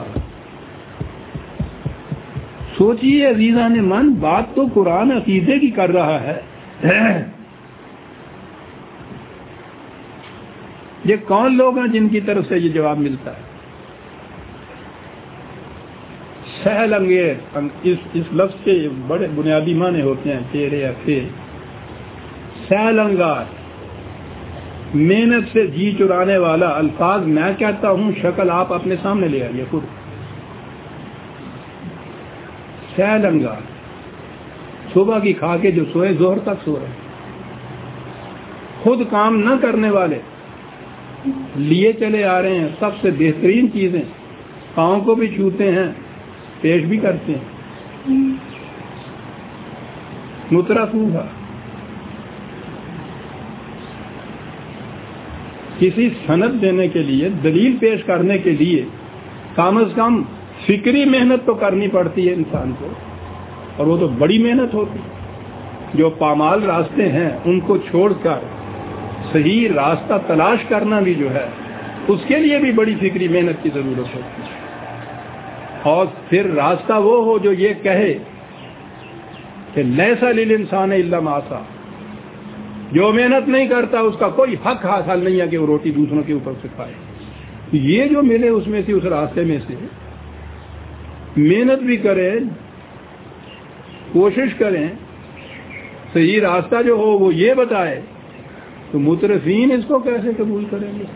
Speaker 1: سوچئے عزیزان من، بات تو قرآن عقیدے کی کر رہا ہے، یہ کون لوگ ہیں جن کی طرف سے یہ جواب ملتا ہے؟ سہل انگیز، اس, اس لفظ کے بڑے بنیادی معنی ہوتے ہیں تیرے اکھے، سہل انگار، محنت سے جی چرانے والا۔ الفاظ میں کہتا ہوں، شکل آپ اپنے سامنے لے آئیے خود۔ سہ لنگار صبح کی کھا کے جو سوئے ظہر تک سو رہے، خود کام نہ کرنے والے لیے چلے آ رہے ہیں سب سے بہترین چیزیں، پاؤں کو بھی چھوتے ہیں، پیش بھی کرتے ہیں، مترفوہا کسی سند دینے کے لیے، دلیل پیش کرنے کے لیے کم از کم فکری محنت تو کرنی پڑتی ہے انسان کو، اور وہ تو بڑی محنت ہوتی ہے۔ جو پامال راستے ہیں ان کو چھوڑ کر صحیح راستہ تلاش کرنا بھی جو ہے اس کے لیے بھی بڑی فکری محنت کی ضرورت ہوتی ہے، اور پھر راستہ وہ ہو جو یہ کہے کہ لیس للانسان الا ما سعی، جو محنت نہیں کرتا اس کا کوئی حق حاصل نہیں ہے کہ وہ روٹی دوسروں کے اوپر سے کھائے۔ یہ جو ملے اس میں سے، اس راستے میں سے محنت بھی کریں، کوشش کریں، صحیح راستہ جو ہو وہ یہ بتائے، تو مترفین اس کو کیسے قبول کریں گے؟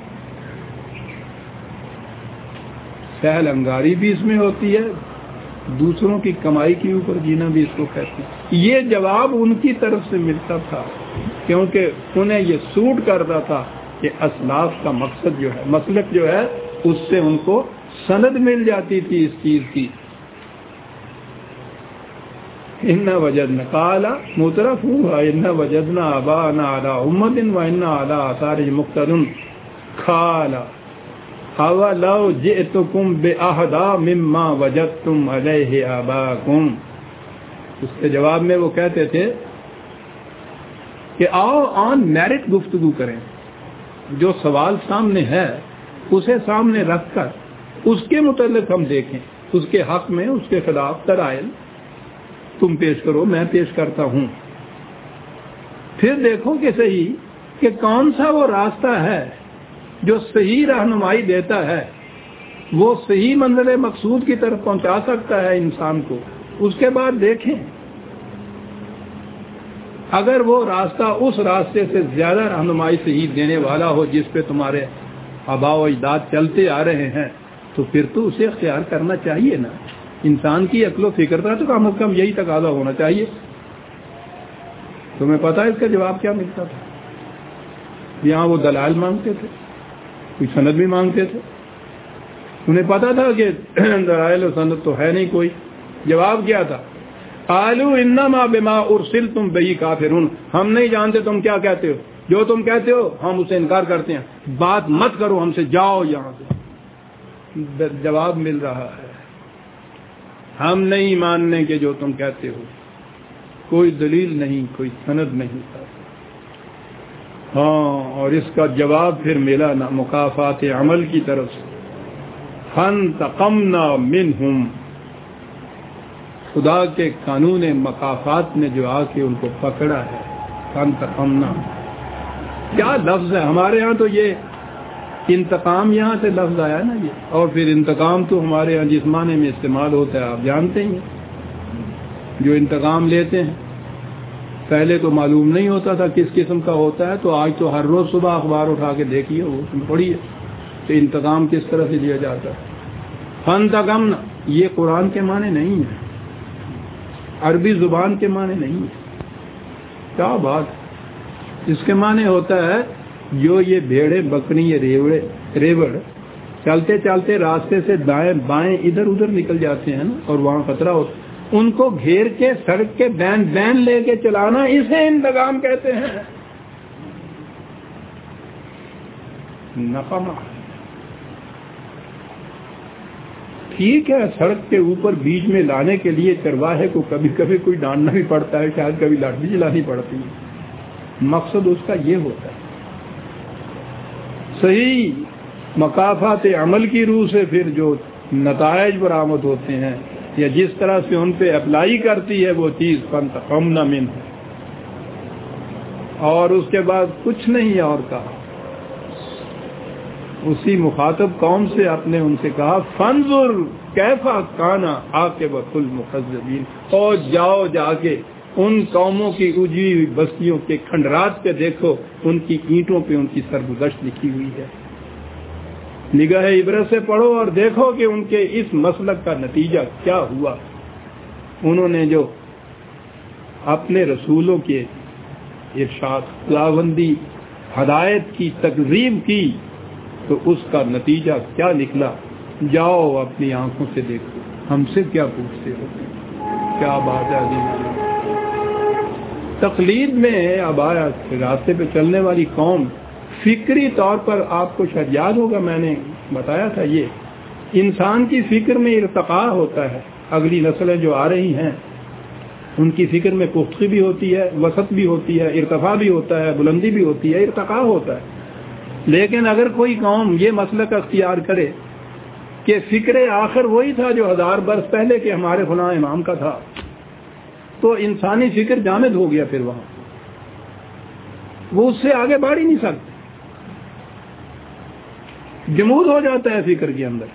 Speaker 1: سہل انگاری بھی اس میں ہوتی ہے، دوسروں کی کمائی کے اوپر جینا بھی اس کو کہتے ہیں۔ یہ جواب ان کی طرف سے ملتا تھا کیونکہ انہیں یہ سوٹ کرتا تھا کہ اسلاف کا مقصد جو ہے، مسلک جو ہے، اس سے ان کو سند مل جاتی تھی اس چیز کی۔ ان وجدنا قال مترفوها ان وجدنا ابانا على امه وانا على اثارهم مقتدون قال اولو جئتكم باهدى مما وجدتم عليه اباكم، اس کے جواب میں وہ کہتے تھے کہ آؤ آن میرٹ گفتگو کریں، جو سوال سامنے ہے اسے سامنے رکھ کر اس کے متعلق ہم دیکھیں، اس کے حق میں، اس کے خلاف دلائل تم پیش کرو، میں پیش کرتا ہوں، پھر دیکھو کہ صحیح کہ کون سا وہ راستہ ہے جو صحیح رہنمائی دیتا ہے، وہ صحیح منزل مقصود کی طرف پہنچا سکتا ہے انسان کو، اس کے بعد دیکھیں اگر وہ راستہ اس راستے سے زیادہ رہنمائی صحیح دینے والا ہو جس پہ تمہارے آباء و اجداد چلتے آ رہے ہیں، تو پھر تو اسے اختیار کرنا چاہیے نا۔ انسان کی عقل و فکر تھا تو کم از کم یہی تقاضا ہونا چاہیے۔ تمہیں پتا ہے اس کا جواب کیا ملتا تھا؟ یہاں وہ دلائل مانگتے تھے، کوئی سند بھی مانگتے تھے، انہیں پتا تھا کہ دلائل و سند تو ہے نہیں کوئی۔ جواب کیا تھا؟ قالوا انما بما ارسلتم به کافرون، ہم نہیں جانتے تم کیا کہتے ہو، جو تم کہتے ہو ہم اسے انکار کرتے ہیں، بات مت کرو ہم سے، جاؤ یہاں سے۔ جواب مل رہا ہے ہم نہیں ماننے کے جو تم کہتے ہو، کوئی دلیل نہیں، کوئی سند نہیں۔ ہاں، اور اس کا جواب پھر ملا نا مکافات عمل کی طرف سے، فانتقمنا منہم، خدا کے قانون مکافات نے جو آ کے ان کو پکڑا ہے۔ فانتقمنا کیا لفظ ہے، ہمارے ہاں تو یہ انتقام یہاں سے لفظ آیا نا یہ، اور پھر انتقام تو ہمارے ہاں جس معنی میں استعمال ہوتا ہے آپ جانتے ہی ہیں، جو انتقام لیتے ہیں پہلے تو معلوم نہیں ہوتا تھا کس قسم کا ہوتا ہے، تو آج تو ہر روز صبح اخبار اٹھا کے دیکھیے، اس میں پڑھیے کہ انتقام کس طرح سے لیا جاتا ہے۔ فانتقمنا یہ قرآن کے معنی نہیں ہے، عربی زبان کے معنی نہیں ہے، کیا بات، اس کے معنی ہوتا ہے جو یہ بھیڑے بکری یہ ریوڑے ریوڑ چلتے چلتے راستے سے دائیں بائیں ادھر ادھر نکل جاتے ہیں نا، اور وہاں خطرہ ہوتا، ان کو گھیر کے سڑک کے بین بین لے کے چلانا، اسے انتقام کہتے ہیں۔ نقمہ ٹھیک ہے، سڑک کے اوپر بیچ میں لانے کے لیے چرواہے کو کبھی کبھی کوئی ڈانٹنا بھی پڑتا ہے، شاید کبھی لاٹھی چلانی پڑتی ہے، مقصد اس کا یہ ہوتا ہے۔ صحیح مکافات عمل کی روح سے پھر جو نتائج برآمد ہوتے ہیں یا جس طرح سے ان پہ اپلائی کرتی ہے وہ چیز، فانتقمنا منہ، اور اس کے بعد کچھ نہیں اور کہا۔ اسی مخاطب قوم سے آپ نے ان سے کہا فانظر کیف کان عاقبۃ المکذبین، اور جاؤ جا کے ان قوموں کی اجڑی ہوئی بستیوں کے کھنڈرات پہ دیکھو، ان کی اینٹوں پہ ان کی سرگزشت لکھی ہوئی ہے، نگاہ عبرت سے پڑھو اور دیکھو کہ ان کے اس مسلک کا نتیجہ کیا ہوا۔ انہوں نے جو اپنے رسولوں کے ارشاد خداوندی ہدایت کی تکذیب کی تو اس کا نتیجہ کیا نکلا؟ جاؤ اپنی آنکھوں سے دیکھو، ہم سے کیا پوچھتے ہو؟ کیا بات ہے عزیز۔ تقلید میں اب آیا راستے پہ چلنے والی قوم فکری طور پر، آپ کو شاید یاد ہوگا میں نے بتایا تھا، یہ انسان کی فکر میں ارتقاء ہوتا ہے۔ اگلی نسلیں جو آ رہی ہیں ان کی فکر میں پختگی بھی ہوتی ہے، وسط بھی ہوتی ہے، ارتفاع بھی ہوتا ہے، بلندی بھی ہوتی ہے، ارتقاء ہوتا ہے۔ لیکن اگر کوئی قوم یہ مسلک اختیار کرے کہ فکر آخر وہی تھا جو ہزار برس پہلے کے ہمارے فلاں امام کا تھا، تو انسانی فکر جامد ہو گیا، پھر وہاں وہ اس سے آگے بڑھ ہی نہیں سکتے، جمود ہو جاتا ہے فکر کے اندر۔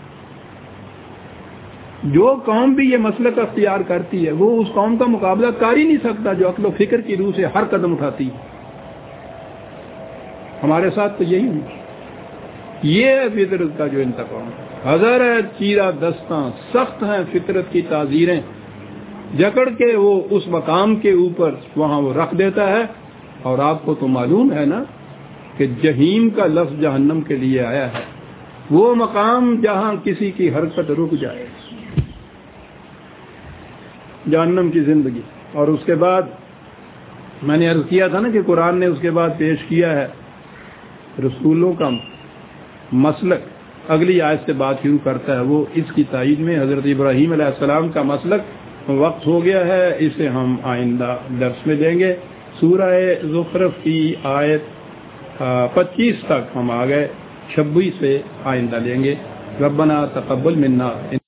Speaker 1: جو قوم بھی یہ مسلک اختیار کرتی ہے وہ اس قوم کا مقابلہ کر ہی نہیں سکتا جو عقل و فکر کی روح سے ہر قدم اٹھاتی ہے۔ ہمارے ساتھ تو یہی ہے، یہ ہے فطرت کا جو انتقام۔ ہزار ہے چیرہ دستاں، سخت ہیں فطرت کی تعزیریں، جکڑ کے وہ اس مقام کے اوپر وہاں وہ رکھ دیتا ہے۔ اور آپ کو تو معلوم ہے نا کہ جہیم کا لفظ جہنم کے لیے آیا ہے، وہ مقام جہاں کسی کی حرکت رک جائے، جہنم کی زندگی۔ اور اس کے بعد میں نے عرض کیا تھا نا کہ قرآن نے اس کے بعد پیش کیا ہے رسولوں کا مسلک، اگلی آیت سے بات شروع کرتا ہے وہ اس کی تائید میں حضرت ابراہیم علیہ السلام کا مسلک۔ وقت ہو گیا ہے، اسے ہم آئندہ درس میں دیں گے۔ سورہ زخرف کی آیت پچیس تک ہم آ گئے، چھبیس سے آئندہ لیں گے۔ ربنا تقبل منا